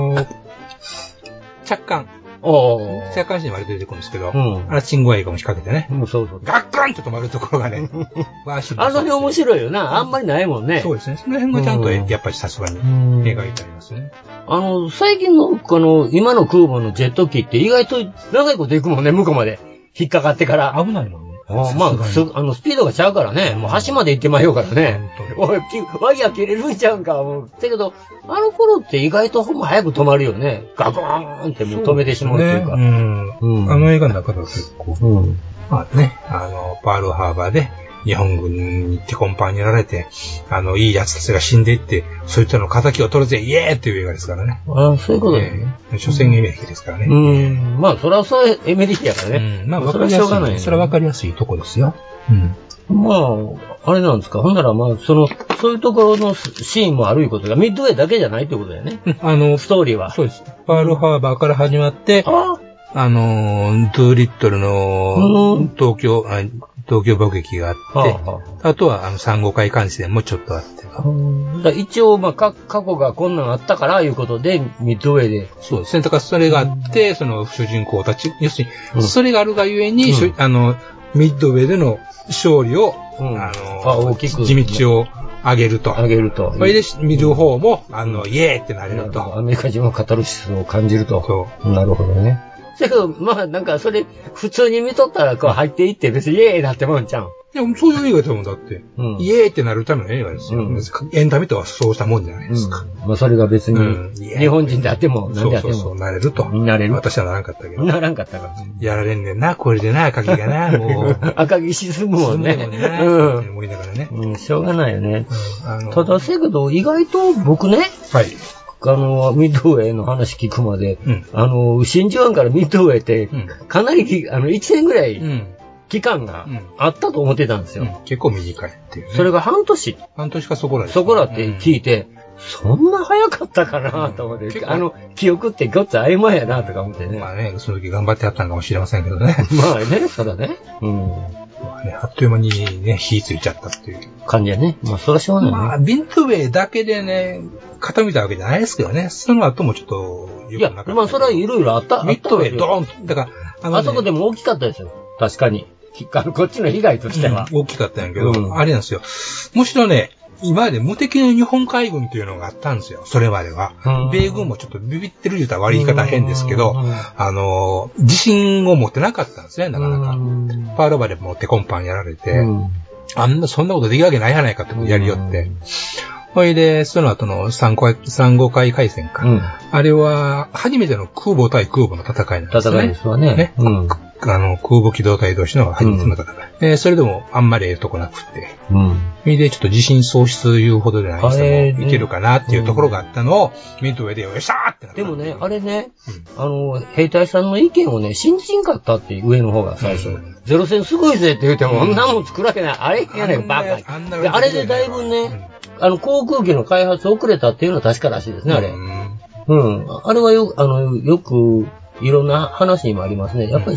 [SPEAKER 6] 着艦。着艦時に割と出てくるんですけど、あれ、チンゴ映画も仕掛けてね。
[SPEAKER 7] そうそう。
[SPEAKER 6] ガッガンと止まるところがね、
[SPEAKER 7] あの辺面白いよな。あんまりないもんね。
[SPEAKER 6] そうですね。その辺がちゃんと、やっぱりさすがに描いてありますね。
[SPEAKER 7] 最近の、今の空母のジェット機って意外と長いこと行くもんね、向こうまで。引っかかってから。
[SPEAKER 6] 危ないもんね。
[SPEAKER 7] まあ、スピードがちゃうからね。もう端まで行ってまいようからね。おい、ワイヤー切れるんちゃうんか。だけど、あの頃って意外とほんま早く止まるよね。ガコーンってもう止めてしまうっていうか。
[SPEAKER 6] あの映画の中では結構。まあね、パールハーバーで日本軍にテコンパンにやられて、いい奴たちが死んでいって、そういったの仇を取るぜ、イエーっていう映画ですからね。
[SPEAKER 7] そういうことだよね。
[SPEAKER 6] 所詮エメリヒですからね。
[SPEAKER 7] まあ、それはそう、エメリヒやからね。
[SPEAKER 6] まあ、それはしょうがない。それはわかりやすいとこですよ。
[SPEAKER 7] まあ、あれなんですか。ほんならまあ、そういうところのシーンもあるいうことが、ミッドウェイだけじゃないってことだよね。ストーリーは。
[SPEAKER 6] そうです。パールハーバーから始まって、ドゥーリットルの東京爆撃があって、あとは産後海艦戦もちょっとあって。
[SPEAKER 7] 一応、まあ、過去がこんなんあったから、いうことで、ミッドウェイで。
[SPEAKER 6] そうですね。だからそれがあって、その主人公たち、要するに、それがあるがゆえに、ミッドウェイでの勝利を、
[SPEAKER 7] 大きく。
[SPEAKER 6] 地道を上げると。それで見る方も、イエーってなれると。
[SPEAKER 7] アメリカ人はカタルシスを感じると。なるほどね。だけど、まあ、なんか、それ、普通に見とったら、こう、入っていって、別にイエーイなってもんちゃう。
[SPEAKER 6] いや、そういう映画だもんだって。イエーイってなるための映画ですよ。エンタメとはそうしたもんじゃないですか。
[SPEAKER 7] まあ、それが別に、日本人であっても、
[SPEAKER 6] なんであっても。そう、なれると。
[SPEAKER 7] なれる。
[SPEAKER 6] 私はならんかったけど。
[SPEAKER 7] ならんかったから。
[SPEAKER 6] やられんねんな、これでな、赤木がな、もう。
[SPEAKER 7] 赤木沈むもんね。
[SPEAKER 6] 思いながらね。
[SPEAKER 7] しょうがないよね。ただ、せやけど、意外と僕ね。
[SPEAKER 6] はい。
[SPEAKER 7] ミッドウェイの話聞くまで、真珠湾からミッドウェイって、かなり、1年ぐらい、期間があったと思ってたんですよ。
[SPEAKER 6] 結構短いっていうね。
[SPEAKER 7] それが半年。
[SPEAKER 6] 半年かそこらです。
[SPEAKER 7] そこらって聞いて、そんな早かったかなと思って、記憶ってごっつ曖昧やなとか思ってね。
[SPEAKER 6] まあね、その時頑張ってやったのかもしれませんけどね。
[SPEAKER 7] まあね、そうだね。
[SPEAKER 6] まあね、あっという間にね、火ついちゃったっていう
[SPEAKER 7] 感じやね。まあ、それはしょうがないね。
[SPEAKER 6] まあ、ミッドウェイだけでね、固めたわけじゃないですけどね。その後もちょっと、
[SPEAKER 7] よくなかった。いや、まあ、それはいろいろあった。
[SPEAKER 6] ミッドウェイドーンだか
[SPEAKER 7] ら、あそこでも大きかったですよ。確かに。こっちの被害としては。
[SPEAKER 6] 大きかったんやけど、あれなんですよ。むしろね、今まで無敵の日本海軍っていうのがあったんですよ。それまでは。米軍もちょっとビビってる言うたら悪い言い方変ですけど、自信を持ってなかったんですね、なかなか。パールバでもテコンパンやられて、そんなことできるわけないやないかってやりよって。ほいで、その後の三五海海戦か。あれは、初めての空母対空母の戦いなんですね。
[SPEAKER 7] 戦いですわね。
[SPEAKER 6] 空母機動隊同士の初めての戦い。それでもあんまりええとこなくて。それでちょっと自信喪失いうほどでない人もいけるかなっていうところがあったのを、ミッドウェイでよっしゃーってなった。
[SPEAKER 7] でもね、あれね、兵隊さんの意見をね、信じんかったっていう上の方が最初。ゼロ戦すごいぜって言っても、こんなもん作るわけない。あれやねん、バカ。あれでだいぶね、航空機の開発遅れたっていうのは確からしいですね、あれ。あれはよく、いろんな話にもありますね。やっぱり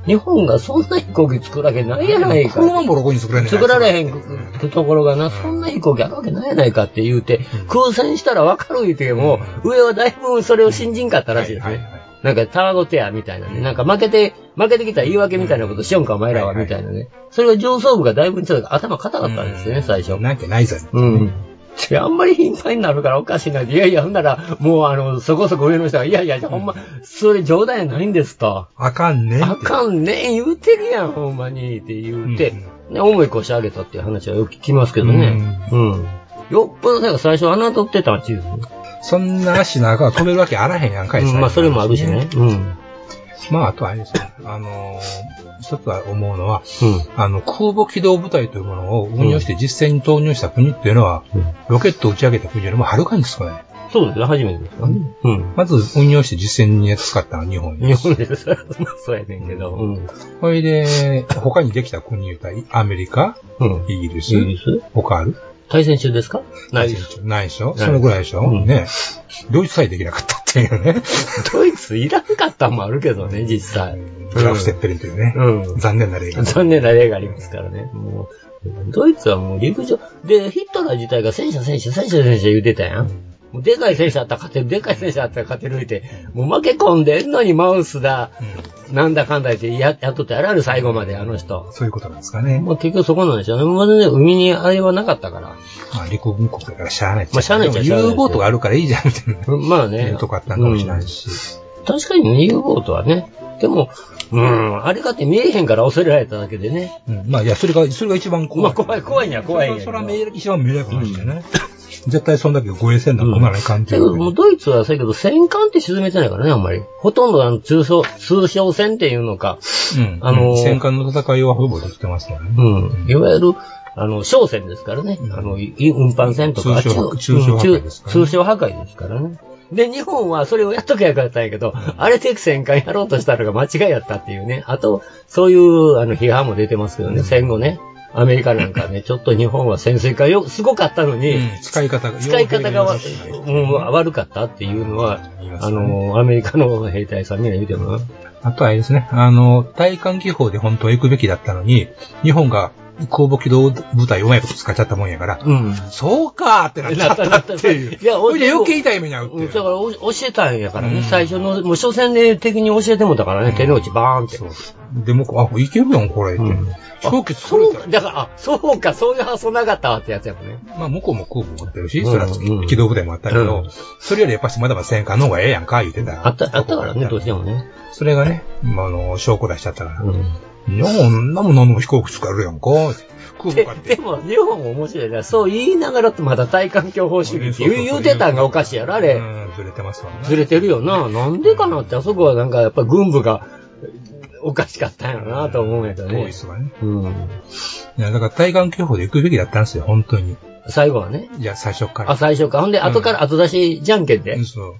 [SPEAKER 7] 日本がそんな飛行機作るわけないやないか。
[SPEAKER 6] 車もロゴに作られへん。
[SPEAKER 7] 作られへんところがな、そんな飛行機あるわけないやないかって言うて、空戦したら分かる言うても、上はだいぶそれを信じんかったらしいですね。なんか、たわごてや、みたいなね。なんか負けてきたら言い訳みたいなことしよんか、お前らは、みたいなね。それが上層部がだいぶちょっと頭固かったんですよね、最初。
[SPEAKER 6] なんかないぞ。
[SPEAKER 7] あんまり頻繁になるからおかしいな。いやいや、ほんなら、もうそこそこ上の人が、いやいや、ほんま、それ冗談やないんですと。
[SPEAKER 6] あかんねん。
[SPEAKER 7] あかんねん、言うてるやん、ほんまに、って言うて、重い腰上げたっていう話はよく聞きますけどね。よっぽど最初侮ってたんちゅう。
[SPEAKER 6] そんな足なんか飛べるわけあらへんやんかい、
[SPEAKER 7] まあ、それもあるしね。
[SPEAKER 6] まあ、あとあれですね。一つは思うのは、空母機動部隊というものを運用して実戦に投入した国っていうのは、ロケットを打ち上げた国よりもはるかに少ない。
[SPEAKER 7] そうですね、初めてですかね。
[SPEAKER 6] まず運用して実戦に使ったのは日本です。
[SPEAKER 7] 日本です。そうやねんけど。
[SPEAKER 6] それで、他にできた国言うたら、アメリカ、イギリス、他ある？
[SPEAKER 7] 対戦中ですか？ないです。
[SPEAKER 6] ないでしょ？そのぐらいでしょ？ね。ドイツさえできなかったっていうね。
[SPEAKER 7] ドイツいらんかったのもあるけどね、実際。
[SPEAKER 6] グラフ・ステッペリンというね。残念な例が。
[SPEAKER 7] 残念な例がありますからね。ドイツはもう陸上。で、ヒットラー自体が戦車言うてたやん。もうでかい戦車あったら勝てる、でかい戦車あったら勝てるって、もう負け込んでんのにマウスだ、なんだかんだ言ってやっとってやられる最後まで、あの人。
[SPEAKER 6] そういうことなんですかね。
[SPEAKER 7] もう結局そこなんでしょうね。まだね、海にあれはなかったから。
[SPEAKER 6] まあ、陸軍国だからしゃあないっちゃ。
[SPEAKER 7] まあ、しゃあないっちゃしゃあない。
[SPEAKER 6] U ボートがあるからいいじゃん、みたいな。
[SPEAKER 7] まあね。
[SPEAKER 6] いうとこあったんかもしれないし。
[SPEAKER 7] 確かにね、U ボートはね。でも、あれかって見えへんから恐れられただけでね。
[SPEAKER 6] まあ、いや、それが一番怖い。
[SPEAKER 7] まあ、怖いには怖いんや。
[SPEAKER 6] それは一番見えなくなしてね。絶対そんだけ護衛戦なんか困らない感じ。
[SPEAKER 7] だけど、もうドイツはそうやけど、戦艦って沈めてないからね、あんまり。ほとんど通商戦っていうのか。
[SPEAKER 6] 戦艦の戦いはほぼできてますからね。
[SPEAKER 7] いわゆる、商戦ですからね。運搬船とか。
[SPEAKER 6] 通商破壊ですからね。
[SPEAKER 7] 通商破壊ですからね。で、日本はそれをやっときゃよかったんやけど、あれで戦艦やろうとしたのが間違いやったっていうね。あと、そういう批判も出てますけどね、戦後ね。アメリカなんかね、ちょっと日本は潜水艦すごかったのに、
[SPEAKER 6] 使い方
[SPEAKER 7] が悪かったっていうのは、アメリカの兵隊さんみんな言うてもな。
[SPEAKER 6] あとはあれですね、対艦機法で本当は行くべきだったのに、日本が空母機動部隊うまいこと使っちゃったもんやから、そうかーってなっちゃったっていう。いや、余計痛い目に遭うっていう。
[SPEAKER 7] だから教えたんやからね、最初の、もう初戦で敵に教えてもたからね、手の内バーンって。
[SPEAKER 6] でも、いけるやん、これって。
[SPEAKER 7] だから、そうか、そういう発想なかったわってやつやもんね。
[SPEAKER 6] まあ、向こうも空母持ってるし、それは機動部隊もあったけど、それよりやっぱしまだまだ戦艦の方がええやんか、言うてた。
[SPEAKER 7] あったからね、どうしてもね。
[SPEAKER 6] それがね、証拠出しちゃったから。いや、何も飛行機使えるやんか。
[SPEAKER 7] でも、日本も面白いな。そう言いながらまだ対艦強法主義って言うてたんがおかしいやろ、あれ。
[SPEAKER 6] ずれてますわね。
[SPEAKER 7] ずれてるよな。なんでかなって、あそこはなんかやっぱ軍部がおかしかったんやろなと思うんやけどね。
[SPEAKER 6] 遠いっすわね。いや、だから対艦強法で行くべきだったんですよ、本当に。
[SPEAKER 7] 最後はね。
[SPEAKER 6] いや、最初から。
[SPEAKER 7] 最初から。ほんで、後から後出しじゃんけんで。
[SPEAKER 6] そう。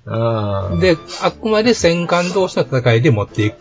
[SPEAKER 6] で、あくまで戦艦同士の戦いで持っていって、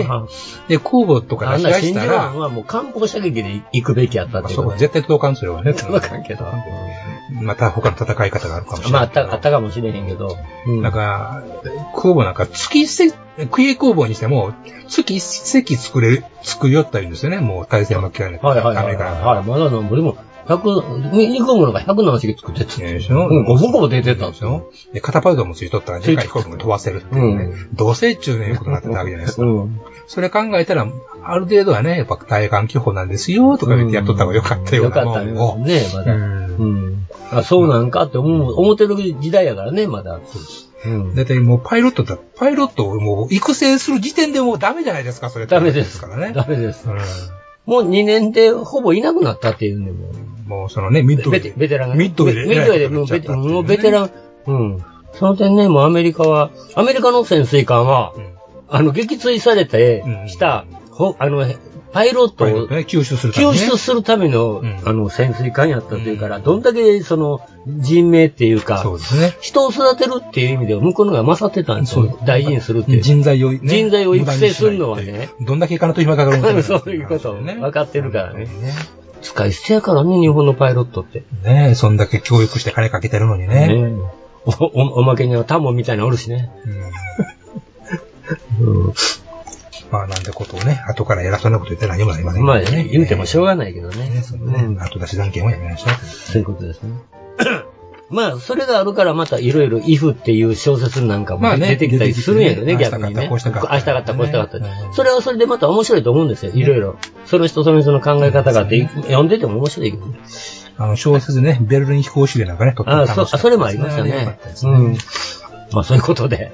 [SPEAKER 6] で、空母とか出し出したら。
[SPEAKER 13] はもう艦砲射撃で行くべきやったっていう。
[SPEAKER 6] そう、絶対届かんすよね。
[SPEAKER 13] 届かんけど。
[SPEAKER 6] また他の戦い方があるかもしれない。
[SPEAKER 13] まあ、あったかもしれへんけど。
[SPEAKER 6] だから、空母なんかクイエ空母にしても、月一隻作りよったりですよね。もう対戦巻き替えないと。
[SPEAKER 13] はい。まだなんぼでも、2個ものが100何隻作ってたでしょ。5個も出てたんですよ。
[SPEAKER 6] で、カタパルトもついとったらでかい飛行機も飛ばせるっていうね。どうせ中年いうことになってたわけじゃないですか。それ考えたら、ある程度はね、やっぱ対艦機法なんですよ、とか言ってやっとった方がよかったような。
[SPEAKER 13] よかったよ。ねまだ。そうなんかって思ってる時代やからね、まだ。
[SPEAKER 6] だいたいもうパイロットをもう育成する時点でもうダメじゃないですか、それ。
[SPEAKER 13] ダメですからね。ダメです。もう2年でほぼいなくなったっていうんで
[SPEAKER 6] もうそのね、ミッドウェイ。
[SPEAKER 13] ベテランが。
[SPEAKER 6] ミッドウェイ
[SPEAKER 13] で、もうベテラン。その点ね、もうアメリカの潜水艦は、撃墜されて、したパイロットを
[SPEAKER 6] 救出
[SPEAKER 13] するための、潜水艦やったというから、どんだけ人命っていうか、人を育てるっていう意味では、向こうのが勝ってたんですよ。大事にするっていう。
[SPEAKER 6] 人材を
[SPEAKER 13] 育成するのはね。
[SPEAKER 6] どんだけ金と暇かかるのか。
[SPEAKER 13] そういうことを分かってるからね。使い捨てやからね、日本のパイロットって。
[SPEAKER 6] ねえ、そんだけ教育して金かけてるのにね。
[SPEAKER 13] おまけにはタモみたいなのおるしね。
[SPEAKER 6] まあなんてことをね、後から偉そうなこと言って何もなりませんけどね。
[SPEAKER 7] まあ、言うてもしょうがないけどね。
[SPEAKER 6] 後出し断言はやめましょう。
[SPEAKER 7] そういうことですね。まあ、それがあるからまたいろいろ if っていう小説なんかも出てきたりするんやけどね、逆にね。明日があった、こうしたかった。それはそれでまた面白いと思うんですよ、いろいろ。その人の考え方があって、読んでても面白いけどね。
[SPEAKER 6] 小説ね、ベルリン飛行士でなんかね、とっても楽しかった。
[SPEAKER 7] それもありましたね。まあそういうことで、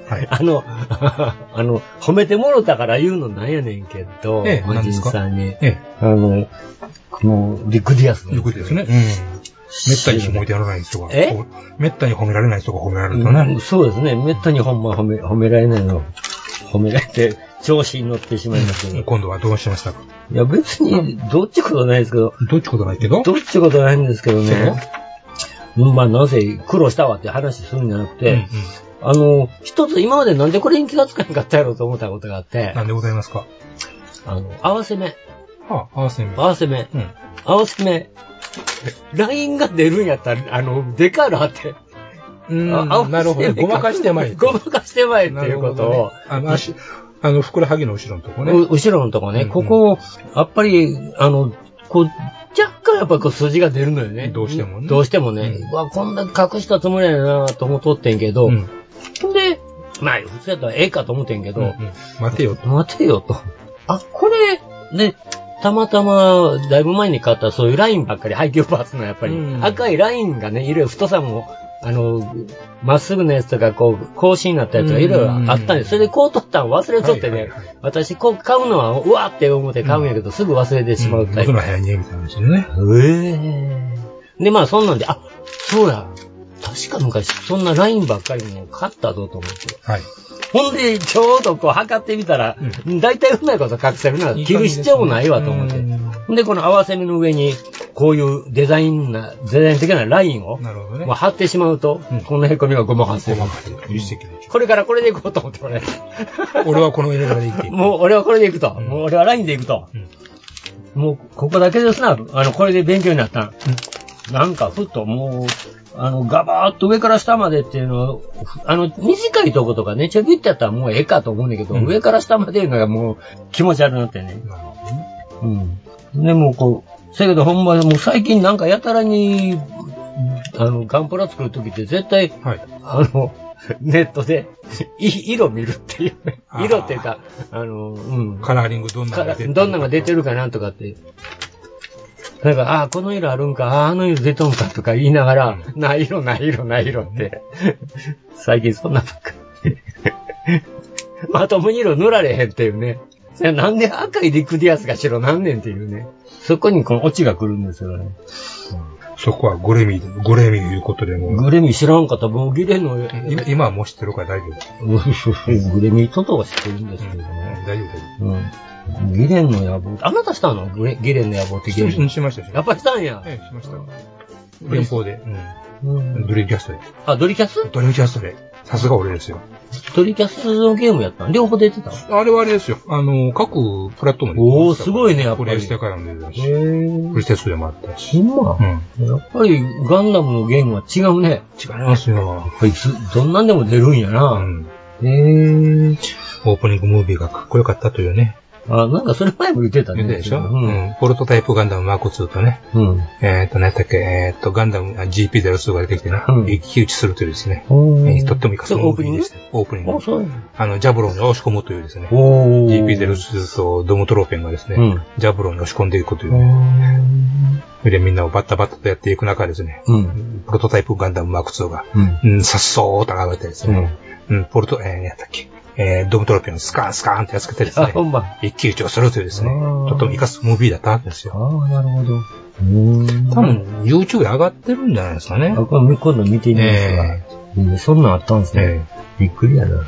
[SPEAKER 7] 褒めてもろたから言うのなんやねんけど、マジンさんに、このリクディアス。
[SPEAKER 6] リクディアスね。めったに褒めてやらない人が。めったに褒められない人が褒められるとね。
[SPEAKER 7] そうですね。めったに褒められないの。褒められて、調子に乗ってしまいましたけど。
[SPEAKER 6] 今度はどうしましたか？
[SPEAKER 7] いや別に、どっちことないですけど。
[SPEAKER 6] どっちことないけど
[SPEAKER 7] どっちことないんですけどね。まあなぜ苦労したわって話するんじゃなくて、一つ今までなんでこれに気がつかなかったやろうと思ったことがあって。
[SPEAKER 6] なんでございますか？
[SPEAKER 7] 合わせ目。
[SPEAKER 6] はあ、合わせ目。
[SPEAKER 7] 合わせ目。合わせ目。ラインが出るんやったら、デカール貼って。
[SPEAKER 6] なるほど。ごまかしてまい。
[SPEAKER 7] ごまかしてまいっていうことを。
[SPEAKER 6] ふくらはぎの後ろのとこね。
[SPEAKER 7] 後ろのとこね。ここ、やっぱり、若干やっぱ筋が出るのよね。
[SPEAKER 6] どうしてもね。
[SPEAKER 7] どうしてもね。こんな隠したつもりやなと思っとってんけど。で、まあ、普通やったらええかと思ってんけど。
[SPEAKER 6] 待てよと。
[SPEAKER 7] これ、ね、たまたま、だいぶ前に買ったそういうラインばっかり、配給パーツのやっぱり、赤いラインがね、いろいろ太さも、まっすぐのやつとか、格子になったやつがいろいろあったんです。それでこう取ったの忘れとってね、私買うのは、うわーって思って買うんやけど、すぐ忘れてしまうタイプ。
[SPEAKER 6] 僕の部屋にみたいな話ね。
[SPEAKER 7] で、まあそんなんで、そうや。確か昔、そんなラインばっかりも買ったぞと思って。ほんで、ちょうど測ってみたら、だいたいうまいこと隠せるなら着る必要もないわと思って。で、この合わせ目の上に、こういうデザイン的なラインを、貼ってしまうと、この凹みがごまかせる。これからこれでいこうと思って俺。
[SPEAKER 6] 俺はこの絵柄でいく。
[SPEAKER 7] もう俺はこれでいくと。もう俺はラインでいくと。もう、ここだけですな。これで勉強になった。なんか、ふっともう、ガバーっと上から下までっていうのを、短いとことかね、ちょびってやったらもうええかと思うんだけど、上から下までいうのがもう気持ち悪くなってね。でもせやけどほんまもう最近なんかやたらに、ガンプラ作るときって絶対、ネットで、色見るっていうね。色っていうか、
[SPEAKER 6] カラーリングどんな
[SPEAKER 7] のが出てるかなとかって。なんか、この色あるんか、あの色出とんかとか言いながら、ない色って。最近そんなばっかり。まともに色塗られへんっていうね。なんで赤いリクディアスが白なんねんっていうね。そこにこのオチが来るんですよね。
[SPEAKER 6] そこはゴレミということでも。
[SPEAKER 7] ゴレミ知らんかった。もうギレの。
[SPEAKER 6] 今はもう知ってるから大丈夫。
[SPEAKER 7] ゴレミトトは知ってるんですけどね。
[SPEAKER 6] 大丈夫。
[SPEAKER 7] ギレンの野望。あなたしたのギレンの野望ってゲーム。
[SPEAKER 6] しましたし。
[SPEAKER 7] やっぱりしたんや。
[SPEAKER 6] しました。連邦で。ドリキャストで。
[SPEAKER 7] ドリキャス？
[SPEAKER 6] ドリキャストで。さすが俺ですよ。
[SPEAKER 7] ドリキャスのゲームやったの？両方出てた？
[SPEAKER 6] あれはあれですよ。各プラットフォームで。
[SPEAKER 7] おー、すごいね、やっぱり。
[SPEAKER 6] プレイステからも出てたし。プレイステ2でもあったし。
[SPEAKER 7] やっぱりガンダムのゲームは違うね。
[SPEAKER 6] 違いますよ。
[SPEAKER 7] どんなんでも出るんやな。
[SPEAKER 6] オープニングムービーがかっこよかったというね。
[SPEAKER 7] なんかそれ前も言ってたね。
[SPEAKER 6] 言ってたでしょ？プロトタイプガンダムマーク2とね。何やったっけ、ガンダム GP02 が出てきてね。一騎打ちするというですね。とってもいかついムービーでした。オープニング。ジャブローに押し込むというですね。GP02 とドムトローペンがですね、ジャブローに押し込んでいくというね。で、みんなをバッタバッタとやっていく中ですね。プロトタイプガンダムマーク2が、さっそーと上がってですね。やったっけ。ドムトロペンをスカーンってやっつけてですね。一騎打ちをするというですね。とっても活かすムービーだったんですよ。
[SPEAKER 7] なるほど。
[SPEAKER 6] 多分、YouTube で上がってるんじゃないですかね。
[SPEAKER 7] 今度見てみますが。そんなんあったんですね。びっくりやな。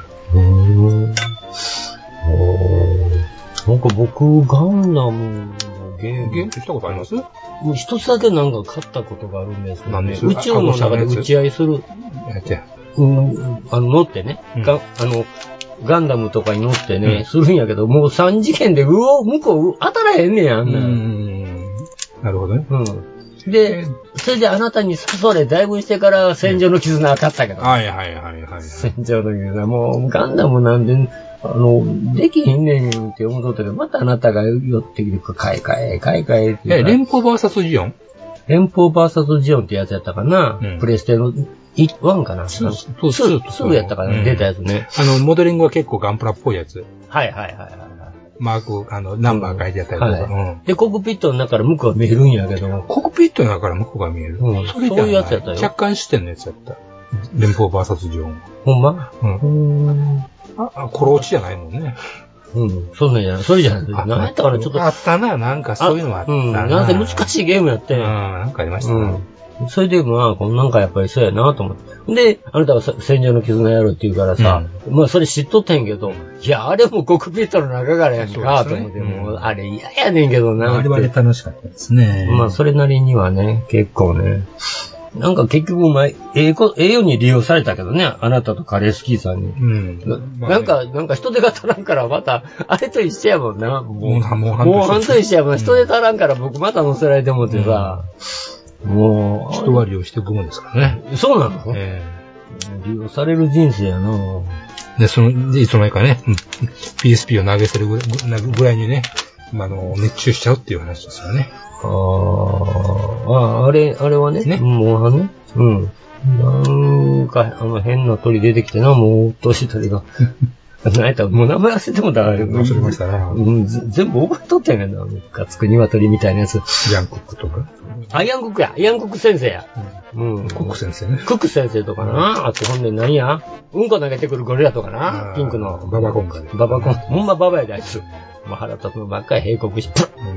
[SPEAKER 7] なんか僕、ガンダムのゲーム
[SPEAKER 6] ってしたことあります？
[SPEAKER 7] 一つだけなんか買ったことがあるんですけどね。宇宙の中で打ち合いする。乗ってね。ガンダムとかに乗ってね、するんやけど、もう3次元で、向こう当たらへんねや、あんな。
[SPEAKER 6] なるほどね。
[SPEAKER 13] で、それであなたにそれだいぶしてから戦場の絆は勝ったけど。
[SPEAKER 6] はいはいはいはい。
[SPEAKER 13] 戦場の絆。もう、ガンダムなんで、できひんねんって思うとったけど、またあなたが寄ってきて、買い替えって。
[SPEAKER 6] 連邦 VS ジオン？
[SPEAKER 13] 連邦 VS ジオンってやつやったかな、プレステの1かな、2やったかな、出たやつね。
[SPEAKER 6] モデリングは結構ガンプラっぽいやつ。
[SPEAKER 13] はいはいはいはい。
[SPEAKER 6] マーク、ナンバー書いてあったりとか。
[SPEAKER 13] で、コックピットの中から向こうが見えるんやけど。
[SPEAKER 6] コックピットの中から向こうが見える？
[SPEAKER 13] そういうやつやったよ。
[SPEAKER 6] 客観視点のやつやった。連邦 VS ジオン。
[SPEAKER 13] ほんま？
[SPEAKER 6] コロ落ちじゃないもんね。
[SPEAKER 13] そんなんじゃない。それじゃない。なんやったかな、ちょっと。
[SPEAKER 6] あったな、なんかそういうのはあったな。
[SPEAKER 13] なんせ難しいゲームやって。
[SPEAKER 6] なんかありましたね。
[SPEAKER 13] それで、まあ、なんかやっぱりそうやなと思って。で、あなたが戦場の絆やるって言うからさ、まあそれ知っとったんやけど、いや、あれもコックピットの中からやんか、と思って、もう、あれ嫌やねんけどな。
[SPEAKER 6] あれは楽しかったですね。
[SPEAKER 13] まあ、それなりにはね、結構ね。なんか結局、ええように利用されたけどね、あなたとカレースキーさんに。なんか人手が足らんから、また、あれと一緒やもんな。もう半と一緒やもん。人手足らんから僕また乗せられてもってさ。もう。
[SPEAKER 6] 人は利用していくもんですからね。
[SPEAKER 13] そうなの？利用される人生やな。
[SPEAKER 6] で、いつの間にかね、PSP を投げてるぐらいにね、熱中しちゃうっていう話ですよね。
[SPEAKER 13] あれはね。もうね。なんか、変な鳥出てきてな、もう、年鳥が。何やったら、もう名前忘れてもだから。
[SPEAKER 6] 忘れましたな。
[SPEAKER 13] 全部覚えとったんやけど、かつく鶏みたいなやつ。
[SPEAKER 6] ヤンコックとか。
[SPEAKER 13] ヤンコックや。ヤンコック先生や。
[SPEAKER 6] コック先生ね。
[SPEAKER 13] コック先生とかな。あと、ほんで何やうんこ投げてくるゴリラとかな。ピンクの。
[SPEAKER 6] ババコンかね。
[SPEAKER 13] ババコン。ほんまババやで、あいつ。もう腹立つのばっかり閉国し、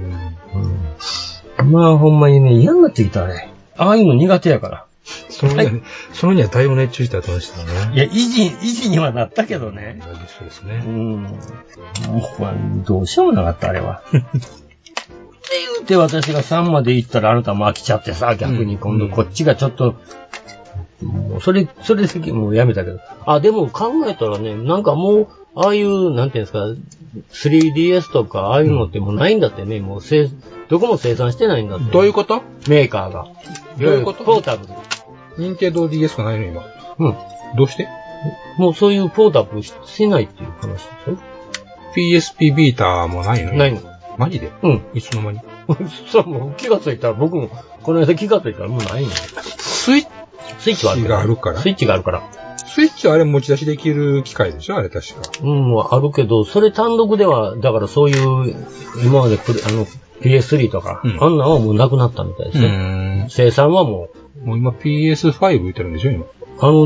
[SPEAKER 13] まあ、ほんまにね、嫌になってきたね。ああいうの苦手やから。
[SPEAKER 6] そのにはだいぶ熱中したと思いましたね。
[SPEAKER 13] いや、維持にはなったけどね。
[SPEAKER 6] そうですね。
[SPEAKER 13] もう、どうしようもなかった、あれは。って言うて私が3まで行ったらあなたも飽きちゃってさ、逆に今度こっちがちょっと、もうそれでもうやめたけど。でも考えたらね、なんかもう、ああいう、なんていうんですか、3DS とか、ああいうのってもうないんだってね、もうどこも生産してないんだって。
[SPEAKER 6] どういうこと？
[SPEAKER 13] メーカーが。
[SPEAKER 6] どういうこと？
[SPEAKER 13] ポータブル。
[SPEAKER 6] 任天堂 DS がないの今。どうして？
[SPEAKER 13] もうそういうポータブルしてないっていう話ですよ。
[SPEAKER 6] PSP ビーターもないの？
[SPEAKER 13] ないの。
[SPEAKER 6] マジで？いつの間に？
[SPEAKER 13] そう、もう気がついたら、僕も、この間気がついたらもうないの。
[SPEAKER 6] スイッチがあるから。
[SPEAKER 13] スイッチがあるから。
[SPEAKER 6] スイッチはあれ持ち出しできる機械でしょあれ確か。
[SPEAKER 13] あるけど、それ単独では、だからそういう、今までPS3 とか、あんなんはもうなくなったみたいですね。生産はも
[SPEAKER 6] う今 PS5 言ってるんでしょ今。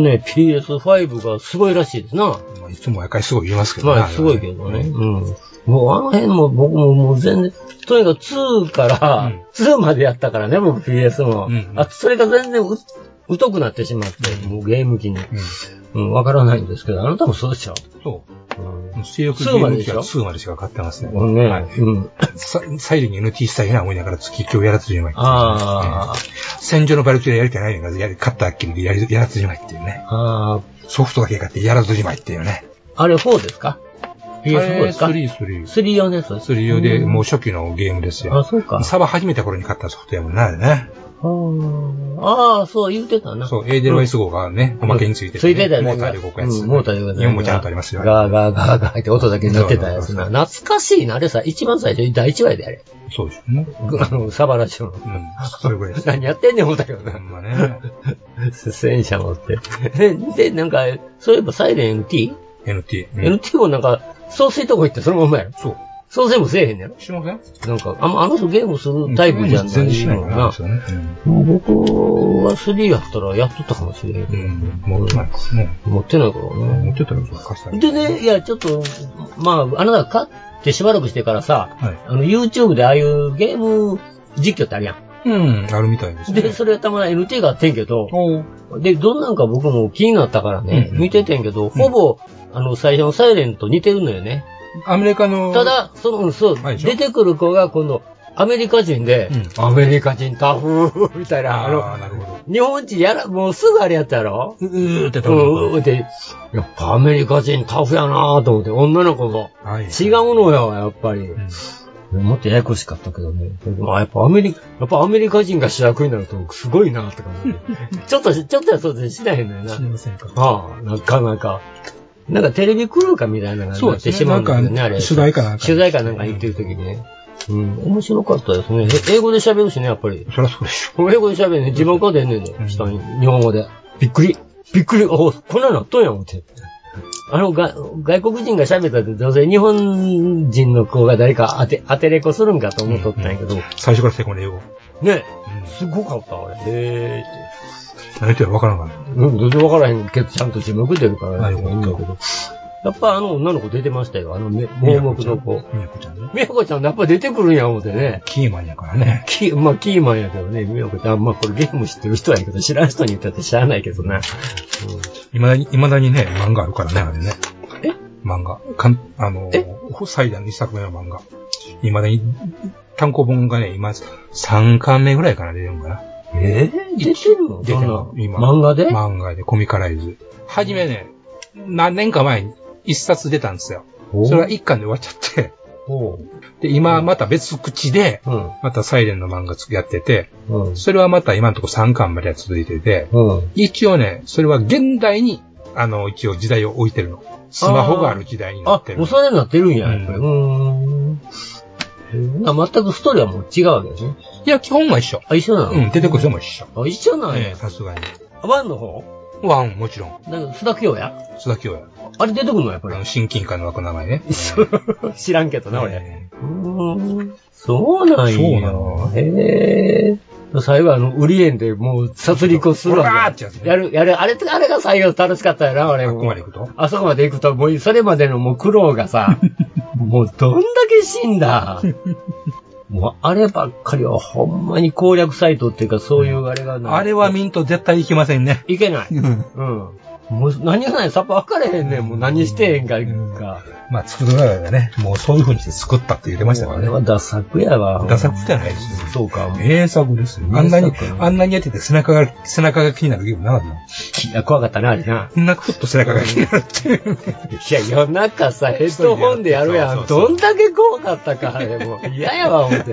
[SPEAKER 13] PS5 がすごいらしいですな。
[SPEAKER 6] いつも毎回すごい言いますけどね。
[SPEAKER 13] すごいけどね。もうあの辺も僕ももう全然、とにかく2から、2までやったからね、僕 PS も。それが全然疎くなってしまって、もうゲーム機に。わからないんですけど、あなたもそうでしょ？
[SPEAKER 6] そう。性欲ゲーム機は2までしか買ってますね。サイレンに NT したいな思いながら月今日やらずじまい。戦場のバルキュラやりたいないのが、買ったっきりでやらずじまいっていうね。ソフトだけ買ってやらずじまいっていうね。
[SPEAKER 13] あれ4ですか？PS4 ですか
[SPEAKER 6] ？3
[SPEAKER 13] 用です。
[SPEAKER 6] 3用で、もう初期のゲームですよ。
[SPEAKER 13] そうか。
[SPEAKER 6] サバ始めた頃に買ったソフトやもんな、あれね。
[SPEAKER 13] そう言うてたな。
[SPEAKER 6] そう、エーデルワイス号がね、おまけについてて。
[SPEAKER 13] ついてたよね。
[SPEAKER 6] モーターで動くやつ。
[SPEAKER 13] モーターで動くやつ。
[SPEAKER 6] 日本もちゃんとありますよ。
[SPEAKER 13] ガーガーガーガーって音だけ鳴ってたやつな。懐かしいな。あれさ、一番最初、第1話であれ。
[SPEAKER 6] そうですね。
[SPEAKER 13] サバラジオの。
[SPEAKER 6] それぐらいです。
[SPEAKER 13] 何やってんねん思ったけどな。
[SPEAKER 6] ほんまね。
[SPEAKER 13] 戦車持って。で、なんか、そういえばサイレン NT？NT もなんか、送水とこ行ってそのままやろ。
[SPEAKER 6] そう。
[SPEAKER 13] 送水もせえへんやろ。
[SPEAKER 6] しません？
[SPEAKER 13] なんか、あの人ゲームするタイプじゃないのな。僕は3やったらやっとったかもしれへん。
[SPEAKER 6] 持ってないですね。
[SPEAKER 13] 持ってないからね。
[SPEAKER 6] 持ってたら貸したら。
[SPEAKER 13] でね、いや、ちょっと、まあ、あなたが買ってしばらくしてからさ、YouTube でああいうゲーム実況ってあるやん。
[SPEAKER 6] あるみたいですね。
[SPEAKER 13] で、それたまに NT があってんけど、で、どんなんか僕も気になったからね、見ててんけど、ほぼ、最初のサイレンと似てるのよね。
[SPEAKER 6] アメリカの。
[SPEAKER 13] ただ、出てくる子が今度、アメリカ人で、アメリカ人タフみたいな、
[SPEAKER 6] なるほど。
[SPEAKER 13] 日本人もうすぐあれやったやろ？で、やっぱアメリカ人タフやなぁと思って、女の子も。違うのよ、やっぱり。 もっとややこしかったけどね。やっぱアメリカ人が主役になるとすごいなって感じで。ちょっとやそうでしないのよな。
[SPEAKER 6] しませんか。
[SPEAKER 13] なかなか。なんかテレビクルーかみたいなのがなってしまうんだよね、あれ。
[SPEAKER 6] 取材かなんか
[SPEAKER 13] 言ってる時にね。面白かったですね。英語で喋るしね、やっぱり。
[SPEAKER 6] そりゃそうでしょ。
[SPEAKER 13] 英語で喋るね。字幕が出んねんね。下に。日本語で。びっくり。こんなのあっとんやん、思って。外国人が喋ったって、どうせ日本人の子が誰か当てれこするんかと思っとったんやけど。
[SPEAKER 6] 最初から最後まで英語。
[SPEAKER 13] ね。すごかった、あれ。
[SPEAKER 6] 何言ってるか分からんから。
[SPEAKER 13] 全然分からへんけど、ちゃんと字幕出るからいいんだけど。やっぱ女の子出てましたよ。盲目の子。
[SPEAKER 6] みやこちゃんね。
[SPEAKER 13] みやこちゃんやっぱ出てくるんや思ってね。
[SPEAKER 6] キーマンやからね。
[SPEAKER 13] キーマンやけどね。みやこちゃん。これゲーム知ってる人やけど、知らん人に言ったって知らないけどな。
[SPEAKER 6] 未だにね、漫画あるからね、あれね。漫画。最大の一作目の漫画。未だに、単行本がね、今、3巻目ぐらいから出てるのかな。
[SPEAKER 13] 出てるの？
[SPEAKER 6] 出てるの。今。
[SPEAKER 13] 漫画で？
[SPEAKER 6] 漫画で、コミカライズ。はじめね、何年か前に一冊出たんですよ。それは一巻で終わっちゃって。で、今また別口で、またサイレンの漫画やってて、それはまた今のところ3巻まで続いてて、一応ね、それは現代に、一応時代を置いてるの。スマホがある時代になってる。
[SPEAKER 13] もうそれになってるんや、やっぱり。全くストーリーはもう違うわけですね。
[SPEAKER 6] いや、基本は一緒。
[SPEAKER 13] 一緒なの？
[SPEAKER 6] 出てくる人も一緒。
[SPEAKER 13] 一緒なんや。
[SPEAKER 6] さすがに。
[SPEAKER 13] ワンの方？
[SPEAKER 6] ワン、もちろん。
[SPEAKER 13] 須田清也？
[SPEAKER 6] 須田清也。
[SPEAKER 13] あれ出てくるのやっぱり。
[SPEAKER 6] 親近感の湧く名前ね。
[SPEAKER 13] 知らんけどな、俺。そうなんや。そうなの。へぇ最後ウリエンでもう殺戮をするわけ。やる。あれが最後楽しかったよな、俺も。
[SPEAKER 6] あそこまで行くと？
[SPEAKER 13] あそこまで行くと、もうそれまでのもう苦労がさ、もうどんだけ死んだ。もうあればっかりはほんまに攻略サイトっていうかそういうあれがない。
[SPEAKER 6] あれは見んと絶対いけませんね。
[SPEAKER 13] いけない。もう何がないさっぱ分かれへんねん。もう何してへんか。
[SPEAKER 6] まあ作る側がね、もうそういう風にして作ったって言ってましたからね。
[SPEAKER 13] あれはダ作やわ。
[SPEAKER 6] ダ作じゃないですよ。
[SPEAKER 13] そうか。
[SPEAKER 6] 名作ですよ。あんなにやってて背中が気になるゲームなかったの？
[SPEAKER 13] いや、怖かったな、あれな。
[SPEAKER 6] なんかふっと背中が気になるっていう。い
[SPEAKER 13] や、夜中さ、ヘッドホンでやるやん。どんだけ怖かったか、あれもう。嫌やわ、思って。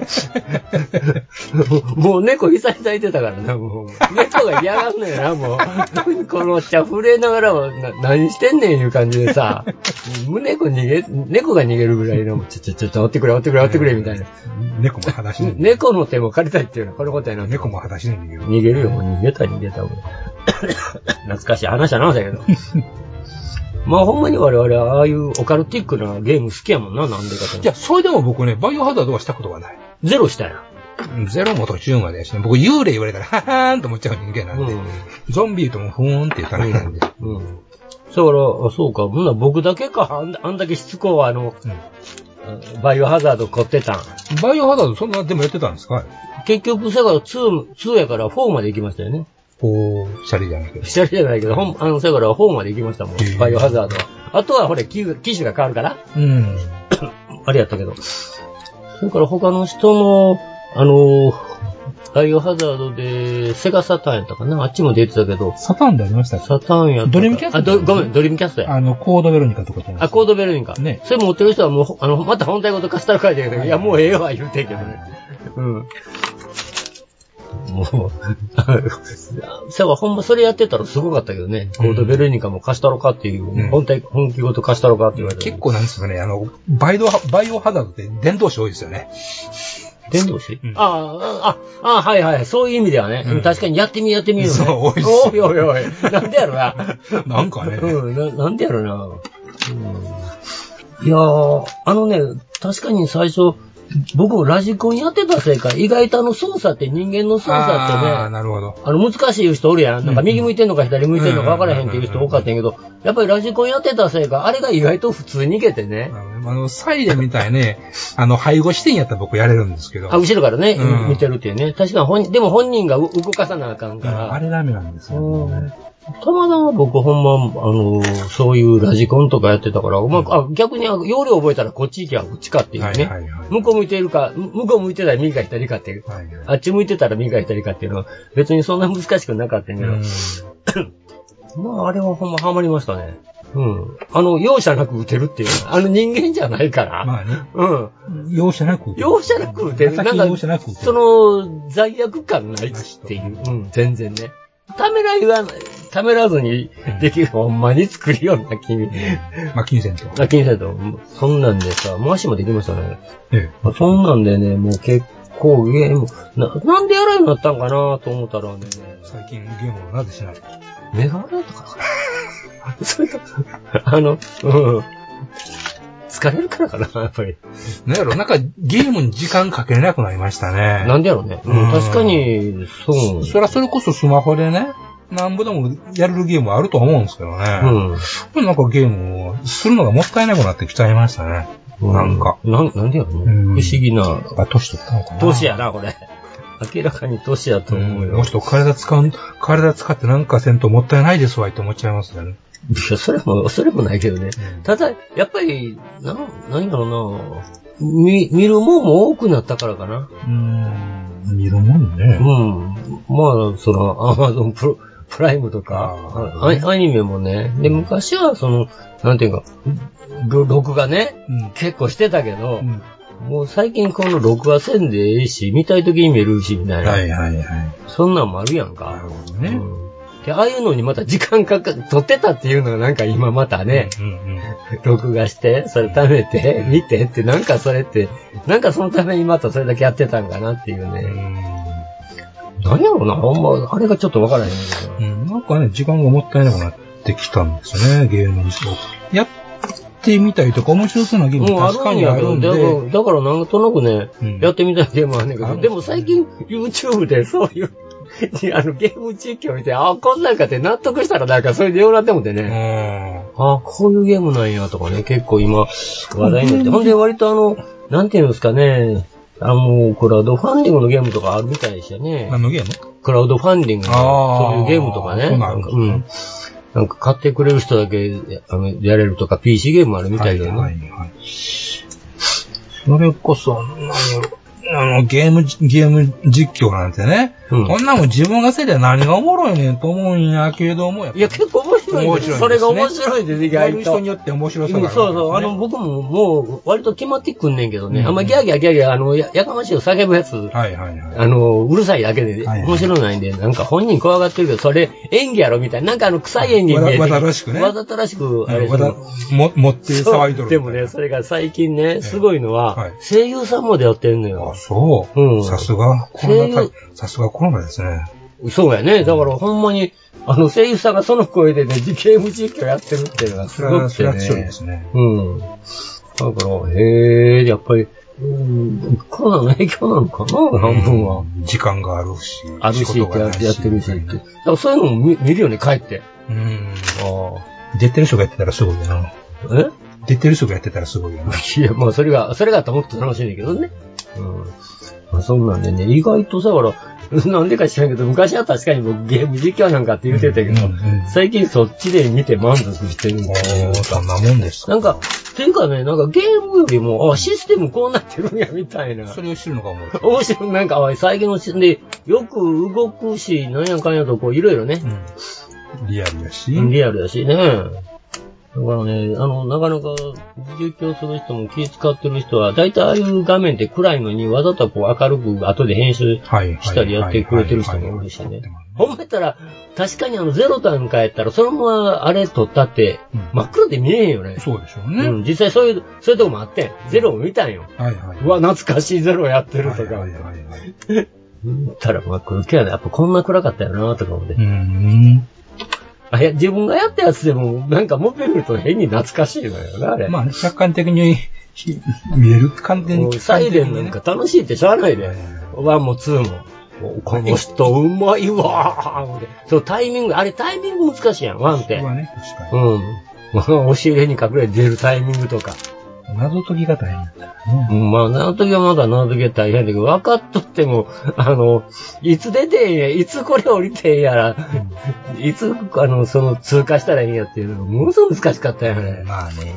[SPEAKER 13] もう猫久々いてたからな、もう。猫が嫌がんのよな、もう。この茶触れながらも、何してんねんいう感じでさ、猫が逃げるぐらいの、ちょ、追ってくれ、みたいな。
[SPEAKER 6] 猫も裸足で。
[SPEAKER 13] 猫の手も借りたいっていうのは、このことやな。
[SPEAKER 6] 猫も裸足で逃げる。
[SPEAKER 13] 逃げるよ、もう逃げた。懐かしい話はな、だけど。まあほんまに我々はああいうオカルティックなゲーム好きやもんな、なんでかと。
[SPEAKER 6] いや、それでも僕ね、バイオハザードはしたことがない。
[SPEAKER 13] ゼロしたや
[SPEAKER 6] ん。ゼロも途中までやしね。僕幽霊言われたら、ははーんと思っちゃう人間なんで。ゾンビともふーんって言ったらいいなんで。
[SPEAKER 13] だから、そうか、僕だけか、あんだけしつこバイオハザード凝ってたん。
[SPEAKER 6] バイオハザードそんなでもやってたんですか？
[SPEAKER 13] 結局、それから2やから4まで行きましたよね。
[SPEAKER 6] シャリじゃないけど。
[SPEAKER 13] シャリじゃないけど、それから4まで行きましたもん。バイオハザードは。あとは、機種が変わるから。あれやったけど。それから他の人の、バイオハザードで、セガサターンやったかな？あっちも出てたけど。
[SPEAKER 6] サターンでありましたっけ？
[SPEAKER 13] サターンやった。
[SPEAKER 6] ドリームキャスト？
[SPEAKER 13] ごめん、ドリームキャストや。
[SPEAKER 6] コードベロニカとかじゃないですか。
[SPEAKER 13] コードベロニカ。ね。それ持ってる人はもう、また本体ごとカスタル書いてるけど、いや、もうええわ、言うてんけどね。もう、ほんまそれやってたらすごかったけどね。コードベロニカも貸したろかっていう、本気ごと貸したろかって言われて。
[SPEAKER 6] 結構なんですかね、バイオハザードって伝道師多いですよね。
[SPEAKER 13] 伝道師？はいはい。そういう意味ではね。確かにやってみようね。
[SPEAKER 6] そう、多いです。
[SPEAKER 13] おい。なんでやろな。
[SPEAKER 6] なんかね。
[SPEAKER 13] なんでやろな。いやー、確かに最初、僕もラジコンやってたせいか、意外と操作って人間の操作ってね、
[SPEAKER 6] なるほど。
[SPEAKER 13] 難しい人おるやん。なんか右向いてんのか左向いてんのか分からへんっていう人多かったんやけど、やっぱりラジコンやってたせいか、あれが意外と普通にいけてね。
[SPEAKER 6] サイレンみたいね、背後視点やったら僕やれるんですけど。
[SPEAKER 13] 後ろからね、見てるっていうね。確かにでも本人が動かさなあかんから。
[SPEAKER 6] あれダメなんですよね。
[SPEAKER 13] たまたま僕ほんま、そういうラジコンとかやってたから、逆に容量覚えたらこっち行けばこっちかっていうね。向こう向いてるか、向こう向いてたら右か左かっていう。あっち向いてたら右か左かっていうのは別にそんな難しくなかったんやけど。まあ、あれはほんまハマりましたね。 容赦なく撃てるっていう。人間じゃないから。
[SPEAKER 6] まあね。容赦なく撃てる。
[SPEAKER 13] 容赦なく撃てる。なんか、その、罪悪感ないっていう。全然ね。ためらずにできる、ほんまに作るような君。
[SPEAKER 6] 金銭と。
[SPEAKER 13] 金銭と。そんなんでさ、回しもできましたね。そんなんでね、もう結構ゲーム、なんでやらんようになったんかなと思ったらね。
[SPEAKER 6] 最近ゲームをなぜしない？
[SPEAKER 13] メガネとかそれと、疲れるからかな、やっぱり。
[SPEAKER 6] なんやろ、なんかゲームに時間かけれなくなりましたね。
[SPEAKER 13] なんでやろね。確かに、そう。
[SPEAKER 6] それこそスマホでね、なんぼでもやれるゲームはあると思うんですけどね。なんかゲームをするのがもったいなくなってきちゃいましたね。なんか。
[SPEAKER 13] なんでやろね。不思議な。
[SPEAKER 6] 年取ったのかな。
[SPEAKER 13] 年やな、これ。明らかに年やと思うよ。
[SPEAKER 6] もうちょっと体使ってなんかせんともったいないですわって思っちゃいますよね。
[SPEAKER 13] いや、それもないけどね。ただ、やっぱり、何だろうな。見るもんも多くなったからかな。
[SPEAKER 6] 見るもんね。
[SPEAKER 13] まあ、Amazon プライムとか、アニメもね。で、昔はなんていうか、録画ね、結構してたけど、もう最近この録画せんでええし、見たい時に見るし、みたいな。そんなんもあるやんか。なるほどね。で、ああいうのにまた時間撮ってたっていうのがなんか今またね、録画して、それ食べて、見てって、なんかそれって、なんかそのためにまたそれだけやってたんかなっていうね。何やろうな、ほんま、あれがちょっとわからへんけど。
[SPEAKER 6] なんかね、時間がもったいなくなってきたんですよね、ゲームにそう。やってみたりとか面白そうなゲーム確かにあるんで。
[SPEAKER 13] だからなんとなくね、やってみたいゲームはあんねんけど、でも最近 YouTube でそういう、ゲーム実況見て、こんなんかって納得したらなんかそれでようなってもってね。こういうゲームなんやとかね、結構今話題になって。ほんで割となんていうんですかね、クラウドファンディングのゲームとかあるみたいでしたね。
[SPEAKER 6] 何のゲーム？
[SPEAKER 13] クラウドファンディングのそういうゲームとかね。なんか買ってくれる人だけやれるとか PC ゲームあるみたいでね。
[SPEAKER 6] それこそ、何やろ。ゲーム実況なんてね。こんなもん自分がせりゃ何がおもろいねんと思うんやけども。
[SPEAKER 13] いや、結構面白いです。それが面白いです、意外と。
[SPEAKER 6] 人によって面白さがある。
[SPEAKER 13] そうそう。僕ももう、割と決まってくんねんけどね。あんまギャーギャー、やかましいを叫ぶやつ。うるさいだけで面白ないんで、なんか本人怖がってるけど、それ演技やろみたいな。なんか臭い演技に見えて。
[SPEAKER 6] わざとらしくね。
[SPEAKER 13] わざとらしく、
[SPEAKER 6] 持って騒いどる。
[SPEAKER 13] でもね、それが最近ね、すごいのは、声優さんまでやってんのよ。
[SPEAKER 6] そう。さすがコロナですね。
[SPEAKER 13] そうやね。だからほんまに、声優さんがその声でね、ゲーム実況やってるっていうのがすごくてね。
[SPEAKER 6] それはですね。
[SPEAKER 13] だから、やっぱり、コロナの影響なのかな、半分は。
[SPEAKER 6] 時間があるし。
[SPEAKER 13] ってやってるしって。だからそういうのも見るよね、帰って。
[SPEAKER 6] 出てる人がやってたらすごいな。出てる人がやってたらすごいよな。
[SPEAKER 13] いや、まあそれがあったらもっと楽しいんだけどね。そんなんでね、意外とさ、なんでか知らんけど、昔は確かに僕ゲーム実況なんかって言ってたけど、最近そっちで見て満足してるんです
[SPEAKER 6] よ。そんなもんです。
[SPEAKER 13] なんか、っていうかね、なんかゲームよりも、システムこうなってるんや、みたいな。
[SPEAKER 6] それを知るのが
[SPEAKER 13] 面白い。なんか、最近ので、よく動くし、なんやかんやと、いろいろね。
[SPEAKER 6] リアルだし。
[SPEAKER 13] リアルだしね。だからね、なかなか実況する人も気使ってる人は、だいたいああいう画面って暗いのにわざと明るく後で編集したりやってくれてる人も多いしね。ほんまやったら、確かにゼロなんかやったら、そのままあれ撮ったって、真っ黒で見えへんよね。
[SPEAKER 6] そうでしょうね。
[SPEAKER 13] 実際そういうとこもあってん。ゼロを見たんよ。うわ、懐かしいゼロやってるとか。見たら真っ黒けやね。やっぱこんな暗かったよな、とか思って。自分がやったやつでも、なんかもっぺ見ると変に懐かしいのよな、あれ。
[SPEAKER 6] まあ、客観的に見える完全に。
[SPEAKER 13] サイレンなんか楽しいってしゃあないで。1も2も。この人うまいわー。そう、タイミング難しいやん、1って。押し入れに隠れて出るタイミングとか。
[SPEAKER 6] 謎解きが大変だ
[SPEAKER 13] ね。まあ、謎解きはまだ謎解きが大変だけど、分かっとっても、いつ出てんや、いつこれ降りてんやら、いつ、通過したらいいんやっていうのが、ものすごく難しかったよね。
[SPEAKER 6] まあね。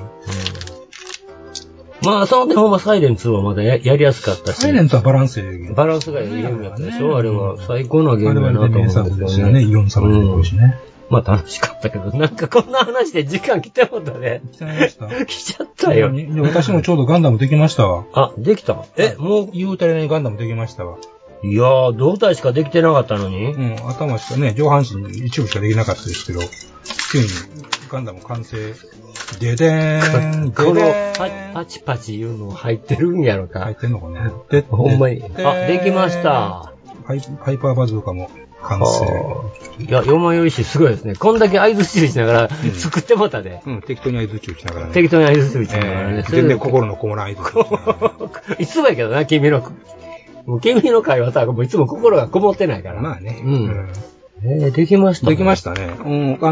[SPEAKER 13] まあ、その点ほんまサイレン2はまだやりやすかったし。
[SPEAKER 6] サイレン2はバランスがいい。
[SPEAKER 13] バランスがいいゲームやったでしょ、あれは。最高のゲームやなと思うんですよね。
[SPEAKER 6] イオン様出てくるしね。
[SPEAKER 13] まあ楽しかったけど、なんかこんな話で時間来てもったね。
[SPEAKER 6] 来ちゃいました。
[SPEAKER 13] 来ちゃったよ。
[SPEAKER 6] で私もちょうどガンダムできましたわ。
[SPEAKER 13] あ、できた。
[SPEAKER 6] もう言うたらね、ガンダムできましたわ。
[SPEAKER 13] いやー、胴体しかできてなかったのに。
[SPEAKER 6] うん、頭しかね、上半身一部しかできなかったですけど、ついにガンダム完成。ででーん。
[SPEAKER 13] このパチパチいうの入ってるんやろか。
[SPEAKER 6] 入ってんのかね。
[SPEAKER 13] ほんまに。あ、できました。
[SPEAKER 6] ハイパーバズーカも完成。
[SPEAKER 13] いや、よまよいしすごいですね。こんだけ合図注意しながら作ってもたで。
[SPEAKER 6] うん、適当に合図注意しながらね。
[SPEAKER 13] 適当に合図注意しながらね。
[SPEAKER 6] 全然心のこもらん合図注意しながら。
[SPEAKER 13] いつもやけどな、君の会話さ、もういつも心がこもってないから。
[SPEAKER 6] まあね。
[SPEAKER 13] うん。できましたね。
[SPEAKER 6] できましたね。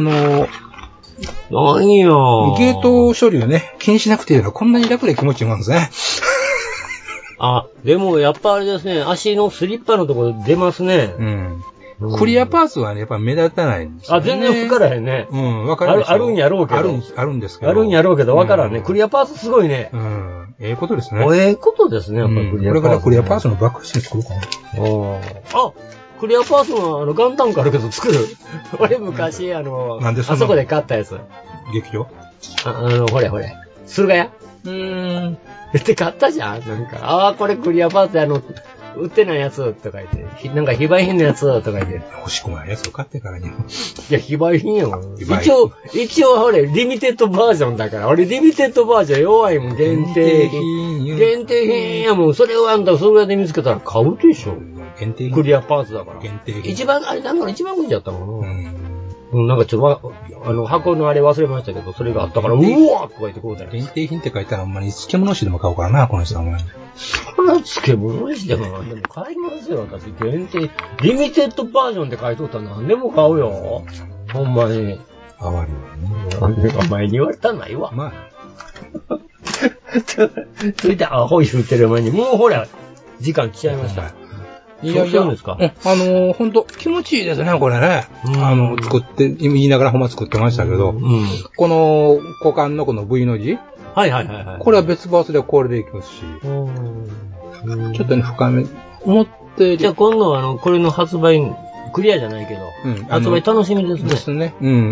[SPEAKER 13] 何よ。
[SPEAKER 6] ゲート処理をね、気にしなくていいからこんなに楽で気持ちいいもんですね。
[SPEAKER 13] あ、でもやっぱあれですね、足のスリッパのところ出ますね。
[SPEAKER 6] クリアパーツはね、やっぱ目立たないんですよね。
[SPEAKER 13] あ、全然わからへんね。
[SPEAKER 6] わかるでしょ。
[SPEAKER 13] あるんやろうけど。
[SPEAKER 6] あるんですけど。
[SPEAKER 13] あるんやろうけど、わからんね。クリアパーツすごいね。
[SPEAKER 6] ええことですね。
[SPEAKER 13] ええことですね、やっぱりクリアパーツ。
[SPEAKER 6] これからクリアパーツのバックシーン作ろうかな。
[SPEAKER 13] あ、クリアパーツのガンダムがあるけど作る。俺昔、あそこで買ったやつ。
[SPEAKER 6] 劇場
[SPEAKER 13] ほれ。駿河屋って買ったじゃんなんか、これクリアパーツ売ってないやつとか言って、なんか非売品のやつとか言って。
[SPEAKER 6] 欲しくないやつを買ってからに。
[SPEAKER 13] いや、非売品よ。一応、ほれ、リミテッドバージョンだから。俺、リミテッドバージョン弱いもん、限定品。限定品やもん。それをあんた、それで見つけたら買うでしょ。
[SPEAKER 6] 限定品。
[SPEAKER 13] クリアパーツだから。
[SPEAKER 6] 限定品。
[SPEAKER 13] 一番くじやったもん。なんかちょっと、箱のあれ忘れましたけど、それがあったから、うわーとか言ってこうだよ。
[SPEAKER 6] 限定品って書いたら、ほんまに漬物石でも買おうからな、この人はお前。
[SPEAKER 13] それは漬物石でも何でも買いますよ、私。限定、リミテッドバージョンで書いとったら何でも買うよ。ほんまに。
[SPEAKER 6] あわり
[SPEAKER 13] わね。お前に言われたらないわ。
[SPEAKER 6] まあ。
[SPEAKER 13] それでアホ言ってる前に、もうほら、時間来ちゃいました。
[SPEAKER 6] いや、
[SPEAKER 13] そうですか。
[SPEAKER 6] ほんと、気持ちいいですね、これね。作って、言いながらほんま作ってましたけど、この、股間のこの V の字
[SPEAKER 13] はい。
[SPEAKER 6] これは別バースでこれでいきますし、ちょっとね、深め、思って
[SPEAKER 13] じゃあ今度これの発売、クリアじゃないけど、発売楽しみですね。
[SPEAKER 6] ですね。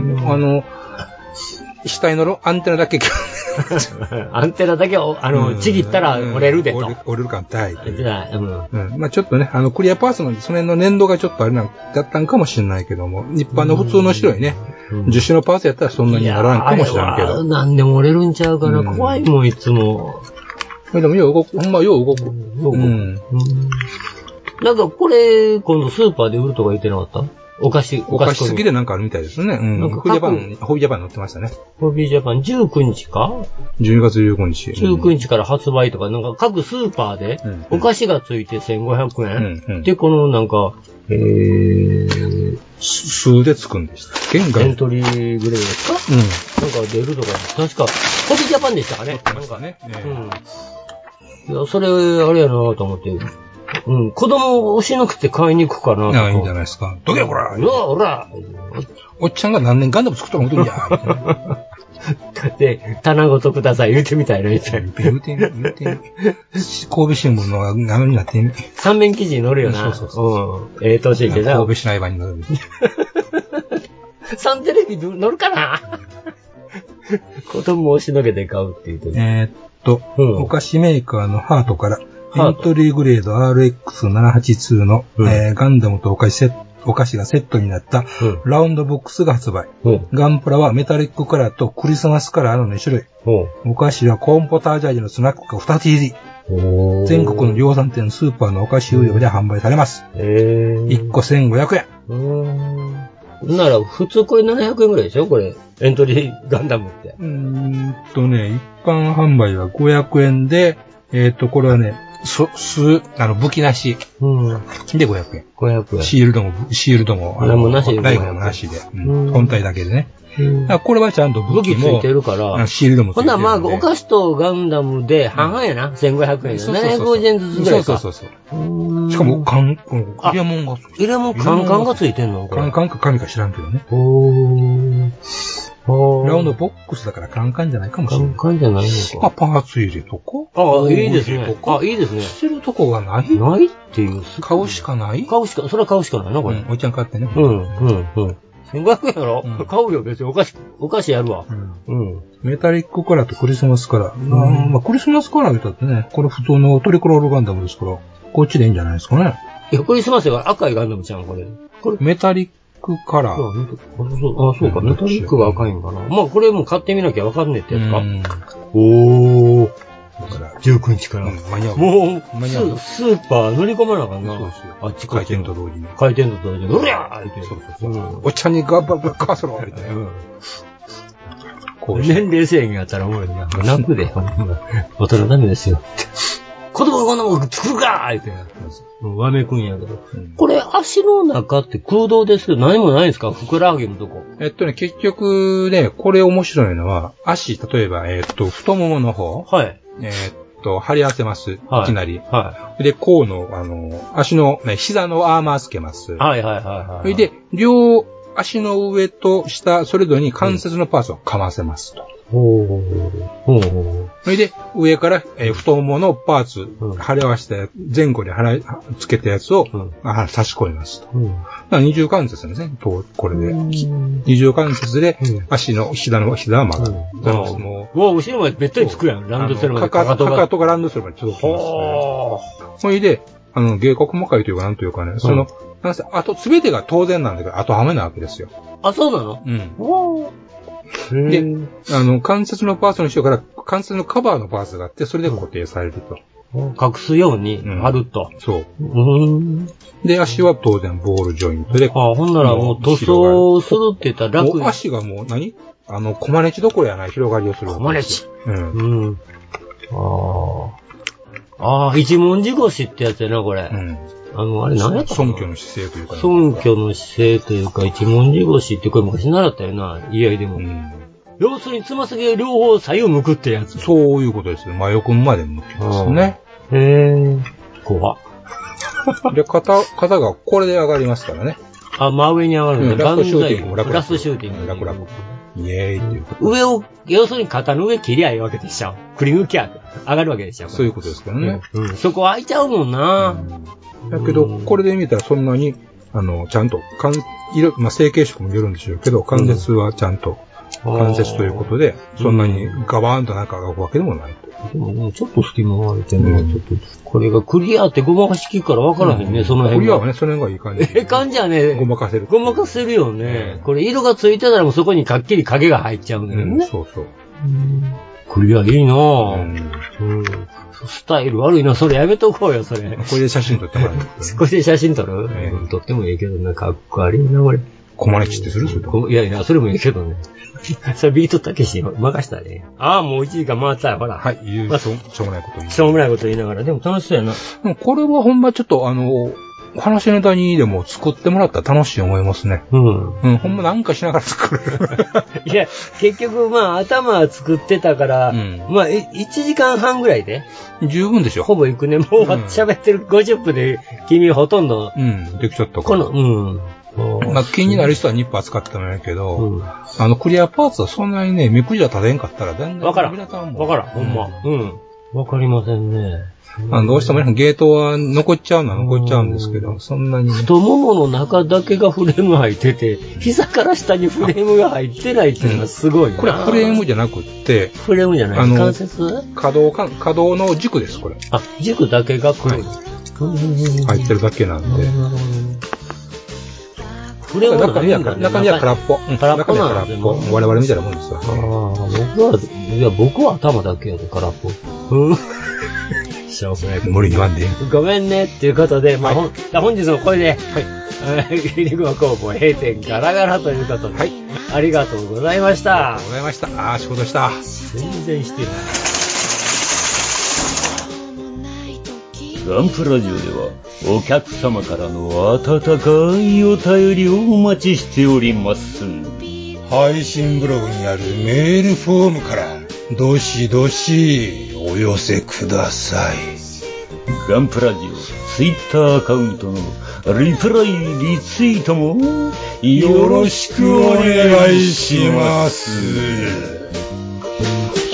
[SPEAKER 6] 死体のアンテナだけ、
[SPEAKER 13] アンテナだけちぎったら折れるでと。
[SPEAKER 6] 折れるかんたい。まあちょっとね、クリアパーツの、その辺の粘度がちょっとあれだったんかもしれないけども、一般の普通の白いね、樹脂のパーツやったらそんなにならんかもしれんけど。
[SPEAKER 13] なんでも折れるんちゃうかな、怖いもん、いつも。
[SPEAKER 6] でもよう動く、ほんまよう動く。
[SPEAKER 13] なんかこれ、今度スーパーで売るとか言ってなかったお菓子
[SPEAKER 6] 好きでなんかあるみたいですね。ホビージャパン載ってましたね。
[SPEAKER 13] ホビージャパン19日か
[SPEAKER 6] ?12 月15日。
[SPEAKER 13] 19日から発売とか、なんか各スーパーでお菓子がついて1500円。で、このなんか、
[SPEAKER 6] 数でつくんでした。
[SPEAKER 13] エントリーグレードですかなんか出るとか、確か、ホビージャパンでしたかね。なんかね。いや、それ、あれやなと思って。子供を押しなくて買いに行くかなと。
[SPEAKER 6] いいんじゃないですか。どけよ、こら
[SPEAKER 13] ほら
[SPEAKER 6] おっちゃんが何年ガンダム作ったのことんじゃ
[SPEAKER 13] で、棚ごとください、言うてみたいな、言うて。
[SPEAKER 6] 神戸新聞のになってみ。
[SPEAKER 13] 三面記事に載るよな。
[SPEAKER 6] そう。
[SPEAKER 13] 年でな。
[SPEAKER 6] 神戸市内版に載る。
[SPEAKER 13] サンテレビ載るかな子供を押しのけて買うって言うて。
[SPEAKER 6] お菓子メーカーのハートから、エントリーグレード RX782 の、ガンダムとお菓子がセットになったラウンドボックスが発売。ガンプラはメタリックカラーとクリスマスカラーの2種類。お菓子はコーンポタージュ味のスナックが2つ入り。全国の量産店スーパーのお菓子売り場で販売されます。1個1500円。
[SPEAKER 13] なら、普通これ700円ぐらいでしょこれ。エントリーガンダムって。
[SPEAKER 6] 一般販売は500円で、これはね、武器なし。で500円。
[SPEAKER 13] 500円。
[SPEAKER 6] シールドも、
[SPEAKER 13] ライフ
[SPEAKER 6] もなしで。本体だけでね。これはちゃんと
[SPEAKER 13] 武器ついてるから。
[SPEAKER 6] シールドもついてる。
[SPEAKER 13] ほんならまあ、お菓子とガンダムで半々やな。1500円で。750円ずつぐらいか。
[SPEAKER 6] そう。しかも、イラモンが。
[SPEAKER 13] イラモンカンカンがついてんの
[SPEAKER 6] カンカンか紙か知らんけどね。ラウンドボックスだからカンカンじゃないかもしれない。
[SPEAKER 13] カンカンじゃないのか。
[SPEAKER 6] パーツ入れとこ。
[SPEAKER 13] いいですね。いいですね。
[SPEAKER 6] 捨てるとこがない。
[SPEAKER 13] ないっていう。
[SPEAKER 6] 買うしかない
[SPEAKER 13] それは買うしかないな、これ。
[SPEAKER 6] おいちゃん買ってね。
[SPEAKER 13] 1500円やろ、買うよ、別にお菓子やるわ。
[SPEAKER 6] メタリックカラーとクリスマスカラー。まあ、クリスマスカラー見たってね、これ普通のトリクロールガンダムですから、こっちでいいんじゃないですかね。
[SPEAKER 13] いや、クリスマスが赤いガンダムちゃん、これ。
[SPEAKER 6] メタリックカラー。
[SPEAKER 13] そうか、メタリックが赤いんかな。まあ、これも買ってみなきゃわかんねえってやつか。だから、19日から。
[SPEAKER 6] 間に合う。
[SPEAKER 13] もう、スーパー乗り込まなあかんな。
[SPEAKER 6] そうですよ。
[SPEAKER 13] あっち
[SPEAKER 6] 開店と同時に。
[SPEAKER 13] 開店と同時に。うりゃーって。
[SPEAKER 6] そうおっちゃんにガッバッバッカーソロみたいな。
[SPEAKER 13] 年齢制限あったらおもろいな。泣くで。大人ダメですよ。子供がこんなもん作るかーって。わめくんやけど。これ、足の中って空洞ですけど、何もないんですか？ふくらはぎのとこ。
[SPEAKER 6] 結局ね、これ面白いのは、足、例えば、太ももの方。
[SPEAKER 13] はい。
[SPEAKER 6] 貼り合わせます。いきなり。
[SPEAKER 13] はい。
[SPEAKER 6] で、甲の、足の、ね、膝のアーマーつけます。
[SPEAKER 13] はいはいはい。
[SPEAKER 6] それで、両足の上と下、それぞれに関節のパーツをかませますと。それで、上から、太もものパーツ、貼り合わせた前後でつけたやつを、差し込みますと。二重関節ですね、これで。二重関節で、足の膝は曲がる。
[SPEAKER 13] もう、後ろまでべったりつくやん、ランドセルまで。かか
[SPEAKER 6] とがランドセルまで届きますね。それで、芸国模塊というかなんというかね、すべてが当然なんだけど、後はめなわけですよ。
[SPEAKER 13] あ、そうなの？
[SPEAKER 6] で、関節のパーツの後ろから関節のカバーのパーツがあって、それで固定されると。
[SPEAKER 13] 隠すように貼ると。
[SPEAKER 6] そう。で、足は当然ボールジョイントで。
[SPEAKER 13] ほんならもう塗装するって言ったら楽。
[SPEAKER 6] 足がもうコマネチどころやない広がりをする。
[SPEAKER 13] コマネチ。一文字腰ってやつやな、これ。あれ何やったかな？
[SPEAKER 6] 尊虚の姿勢というか。
[SPEAKER 13] 尊虚の姿勢というか、一文字腰ってこれ昔習ったよな、居合でも。要するにつま先を両方左右向くってやつ。
[SPEAKER 6] そういうことですね。真横まで向きますね。
[SPEAKER 13] 怖っ。
[SPEAKER 6] で、肩がこれで上がりますからね。
[SPEAKER 13] 真上に上がるんだ。
[SPEAKER 6] ラストシューティングも楽々。
[SPEAKER 13] ラストシューティング。
[SPEAKER 6] 楽々。イエーイっていう。
[SPEAKER 13] 上を、要するに肩の上切りゃいいわけでしょ。くり抜きゃ上がるわけでしょ。
[SPEAKER 6] そういうことですからね。
[SPEAKER 13] そこ開いちゃうもんな。
[SPEAKER 6] だけど、これで見たらそんなに、ちゃんと、成形色もよるんでしょうけど、関節はちゃんと、関節ということで、そんなにガバーンとなんか上がるわけでもないと。
[SPEAKER 13] でもね、ちょっと隙間があるけど、ちょっと、これがクリアってごまかしきるから分からへんね、その辺。
[SPEAKER 6] クリアはね、その辺がいい感じ。
[SPEAKER 13] 感じはね、
[SPEAKER 6] ごまかせる。
[SPEAKER 13] ごまかせるよね。これ色がついてたらもうそこにかっきり影が入っちゃうんだよね。
[SPEAKER 6] そうそう。
[SPEAKER 13] クリアいいなぁ。スタイル悪いな、それやめとこうよ、それ。
[SPEAKER 6] これで写真撮ってもらう。
[SPEAKER 13] これで写真撮る？撮ってもいいけどな、かっこ悪いな、これ。
[SPEAKER 6] コマネチってする？
[SPEAKER 13] いや、それもいいけどね。それビートたけし任したね。もう1時間回ったよ、ほら。
[SPEAKER 6] はい、しょうもないこと言いながら。
[SPEAKER 13] しょうもないこと言いながら。でも楽しそうやな。
[SPEAKER 6] これはほんまちょっと話ネタにでも作ってもらったら楽しい思いますね。ほんまなんかしながら作る。
[SPEAKER 13] いや、結局頭作ってたから、1時間半ぐらいで。
[SPEAKER 6] 十分でしょ。
[SPEAKER 13] ほぼ行くね。もう喋ってる50分で君ほとんど。
[SPEAKER 6] できちゃったから。気になる人はニッパー使ってたんやけど、クリアパーツはそんなにね、目くじら立てんかったら全然。
[SPEAKER 13] わからん、ほんま。わかりませんね。
[SPEAKER 6] どうしてもね、ゲートは残っちゃうんですけど、そんなに、ね。
[SPEAKER 13] 太ももの中だけがフレーム入ってて、膝から下にフレームが入ってないっていうのはすごいな。
[SPEAKER 6] これフレームじゃなくって、
[SPEAKER 13] フレームじゃない関節
[SPEAKER 6] 可動の軸です、これ。
[SPEAKER 13] 軸だけが入
[SPEAKER 6] ってるだけなんで。
[SPEAKER 13] フレーム
[SPEAKER 6] 中身は空っぽ。
[SPEAKER 13] 空っぽなんで。
[SPEAKER 6] 我々みたいなもんですよ。
[SPEAKER 13] 僕は頭だけやで、空っぽ。しょうもない。
[SPEAKER 6] 無理に言わんで。
[SPEAKER 13] ごめんね、っていうことで、本日のこれで、ユニグマ工房閉店ガラガラということで、ありがとうございました。
[SPEAKER 6] ありがとうございました。仕事した。
[SPEAKER 13] 全然してない。
[SPEAKER 9] ガンプラジオではお客様からの温かいお便りをお待ちしております。
[SPEAKER 14] 配信ブログにあるメールフォームからどしどしお寄せください。
[SPEAKER 9] ガンプラジオツイッターアカウントのリプライリツイートも
[SPEAKER 14] よろしくお願いします。